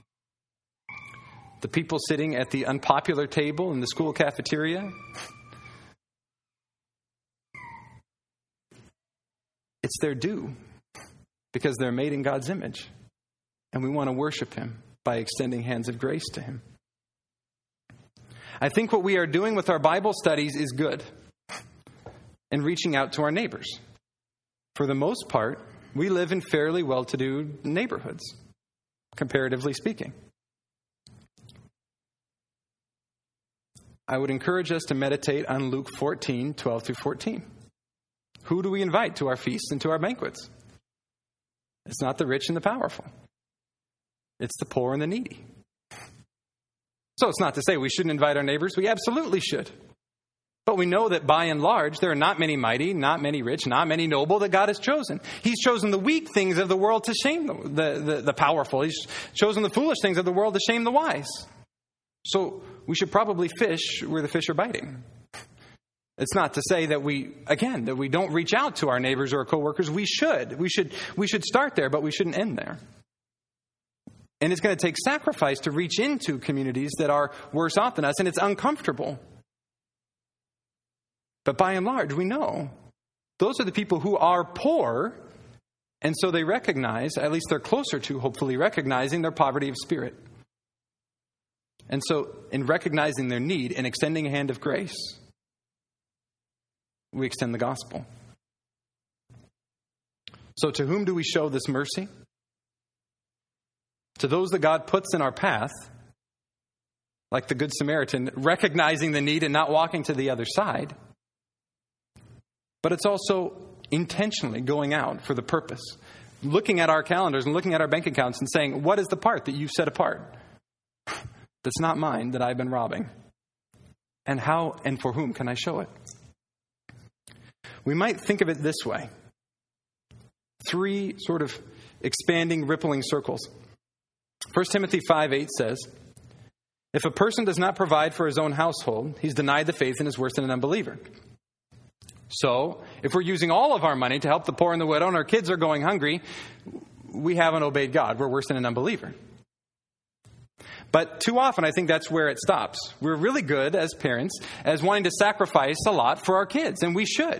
the people sitting at the unpopular table in the school cafeteria. It's their due because they're made in God's image. And we want to worship Him by extending hands of grace to Him. I think what we are doing with our Bible studies is good and reaching out to our neighbors. For the most part, we live in fairly well-to-do neighborhoods, comparatively speaking. I would encourage us to meditate on Luke 14, 12 through 14. Who do we invite to our feasts and to our banquets? It's not the rich and the powerful. It's the poor and the needy. So it's not to say we shouldn't invite our neighbors. We absolutely should. But we know that by and large, there are not many mighty, not many rich, not many noble that God has chosen. He's chosen the weak things of the world to shame the powerful. He's chosen the foolish things of the world to shame the wise. So we should probably fish where the fish are biting. It's not to say that we don't reach out to our neighbors or our coworkers. We should start there, but we shouldn't end there. And it's going to take sacrifice to reach into communities that are worse off than us, and it's uncomfortable. But by and large, we know those are the people who are poor, and so they recognize, at least they're closer to hopefully recognizing their poverty of spirit. And so, in recognizing their need and extending a hand of grace, we extend the gospel. So to whom do we show this mercy? To those that God puts in our path, like the Good Samaritan, recognizing the need and not walking to the other side. But it's also intentionally going out for the purpose. Looking at our calendars and looking at our bank accounts and saying, what is the part that you've set apart that's not mine, that I've been robbing? And how and for whom can I show it? We might think of it this way. 3 sort of expanding, rippling circles. 1 Timothy 5:8 says, if a person does not provide for his own household, he's denied the faith and is worse than an unbeliever. So, if we're using all of our money to help the poor and the widow and our kids are going hungry, we haven't obeyed God. We're worse than an unbeliever. But too often, I think that's where it stops. We're really good as parents as wanting to sacrifice a lot for our kids, and we should.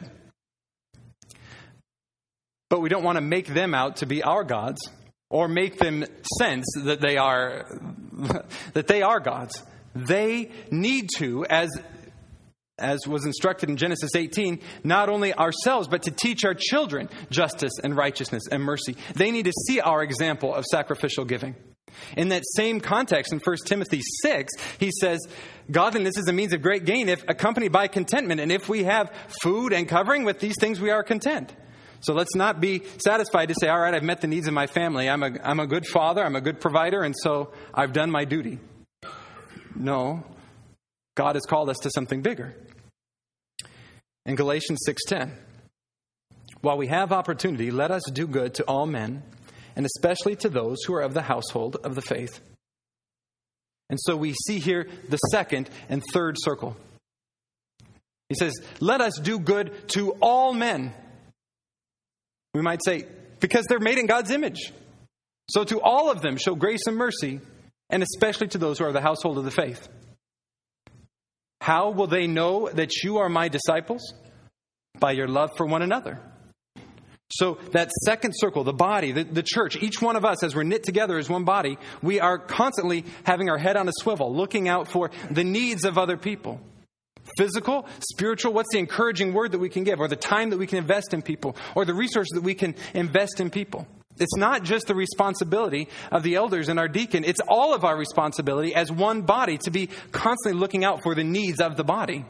But we don't want to make them out to be our gods or make them sense that they are gods. They need to, as was instructed in Genesis 18, not only ourselves, but to teach our children justice and righteousness and mercy. They need to see our example of sacrificial giving. In that same context, in 1 Timothy 6, he says, godliness is a means of great gain if accompanied by contentment. And if we have food and covering, with these things we are content. So let's not be satisfied to say, all right, I've met the needs of my family. I'm a good father, I'm a good provider, and so I've done my duty. No, God has called us to something bigger. In Galatians 6:10, while we have opportunity, let us do good to all men, and especially to those who are of the household of the faith. And so we see here the second and third circle. He says, let us do good to all men. We might say, because they're made in God's image. So to all of them, show grace and mercy, and especially to those who are the household of the faith. How will they know that you are my disciples? By your love for one another. So that second circle, the body, the church, each one of us, as we're knit together as one body, we are constantly having our head on a swivel, looking out for the needs of other people. Physical, spiritual, what's the encouraging word that we can give, or the time that we can invest in people, or the resources that we can invest in people. It's not just the responsibility of the elders and our deacon. It's all of our responsibility as one body to be constantly looking out for the needs of the body.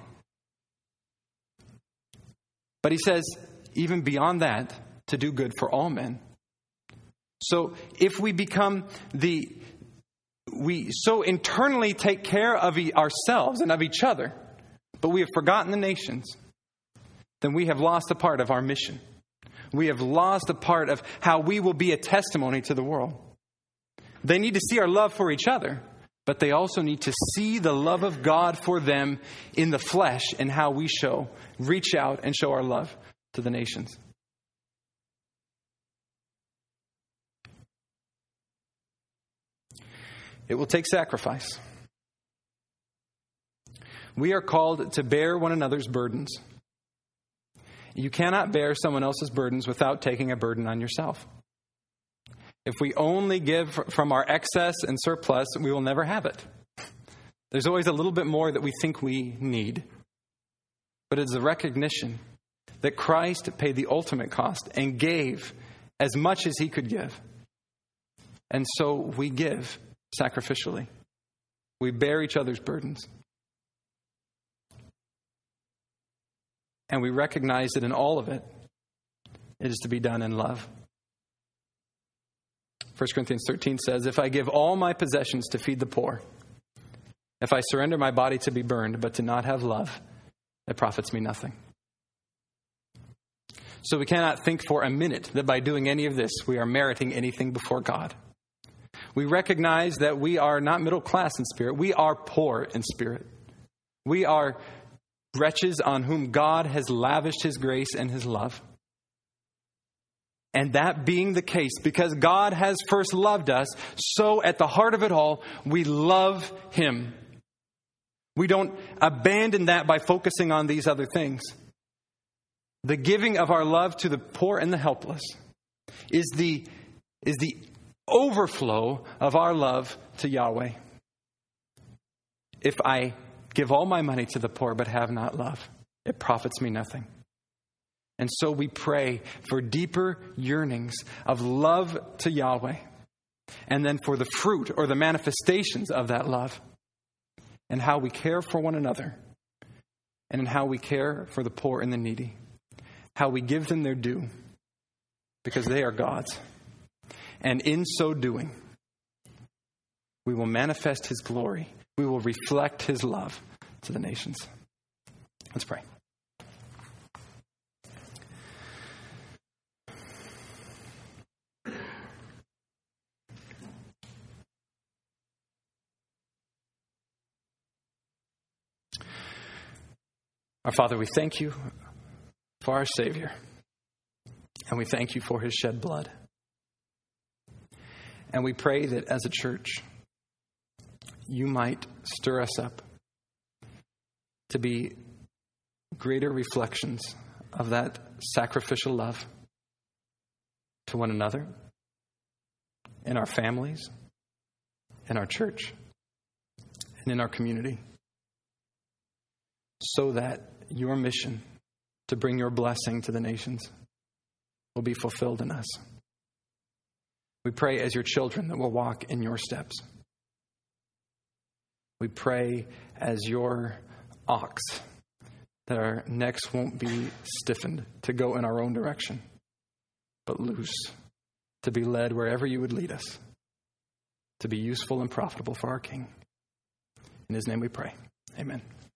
But he says, even beyond that, to do good for all men. So if we become we so internally take care of ourselves and of each other, but we have forgotten the nations, then we have lost a part of our mission. We have lost a part of how we will be a testimony to the world. They need to see our love for each other, but they also need to see the love of God for them in the flesh and how we reach out and show our love to the nations. It will take sacrifice. We are called to bear one another's burdens. You cannot bear someone else's burdens without taking a burden on yourself. If we only give from our excess and surplus, we will never have it. There's always a little bit more that we think we need. But it's a recognition that Christ paid the ultimate cost and gave as much as he could give. And so we give sacrificially. We bear each other's burdens. And we recognize that in all of it, it is to be done in love. 1 Corinthians 13 says, if I give all my possessions to feed the poor, if I surrender my body to be burned, but to not have love, it profits me nothing. So we cannot think for a minute that by doing any of this, we are meriting anything before God. We recognize that we are not middle class in spirit. We are poor in spirit. We are wretches on whom God has lavished his grace and his love. And that being the case, because God has first loved us, so at the heart of it all, we love him. We don't abandon that by focusing on these other things. The giving of our love to the poor and the helpless is the overflow of our love to Yahweh. If I give all my money to the poor but have not love, it profits me nothing. And so we pray for deeper yearnings of love to Yahweh, and then for the fruit or the manifestations of that love, and how we care for one another, and in how we care for the poor and the needy, how we give them their due, because they are God's. And in so doing, we will manifest His glory. We will reflect His love to the nations. Let's pray. Our Father, we thank you for our Savior, and we thank you for His shed blood. And we pray that as a church, you might stir us up to be greater reflections of that sacrificial love to one another, in our families, in our church, and in our community, so that your mission to bring your blessing to the nations will be fulfilled in us. We pray as your children that we'll walk in your steps. We pray as your ox that our necks won't be stiffened to go in our own direction, but loose to be led wherever you would lead us, to be useful and profitable for our King. In His name we pray. Amen.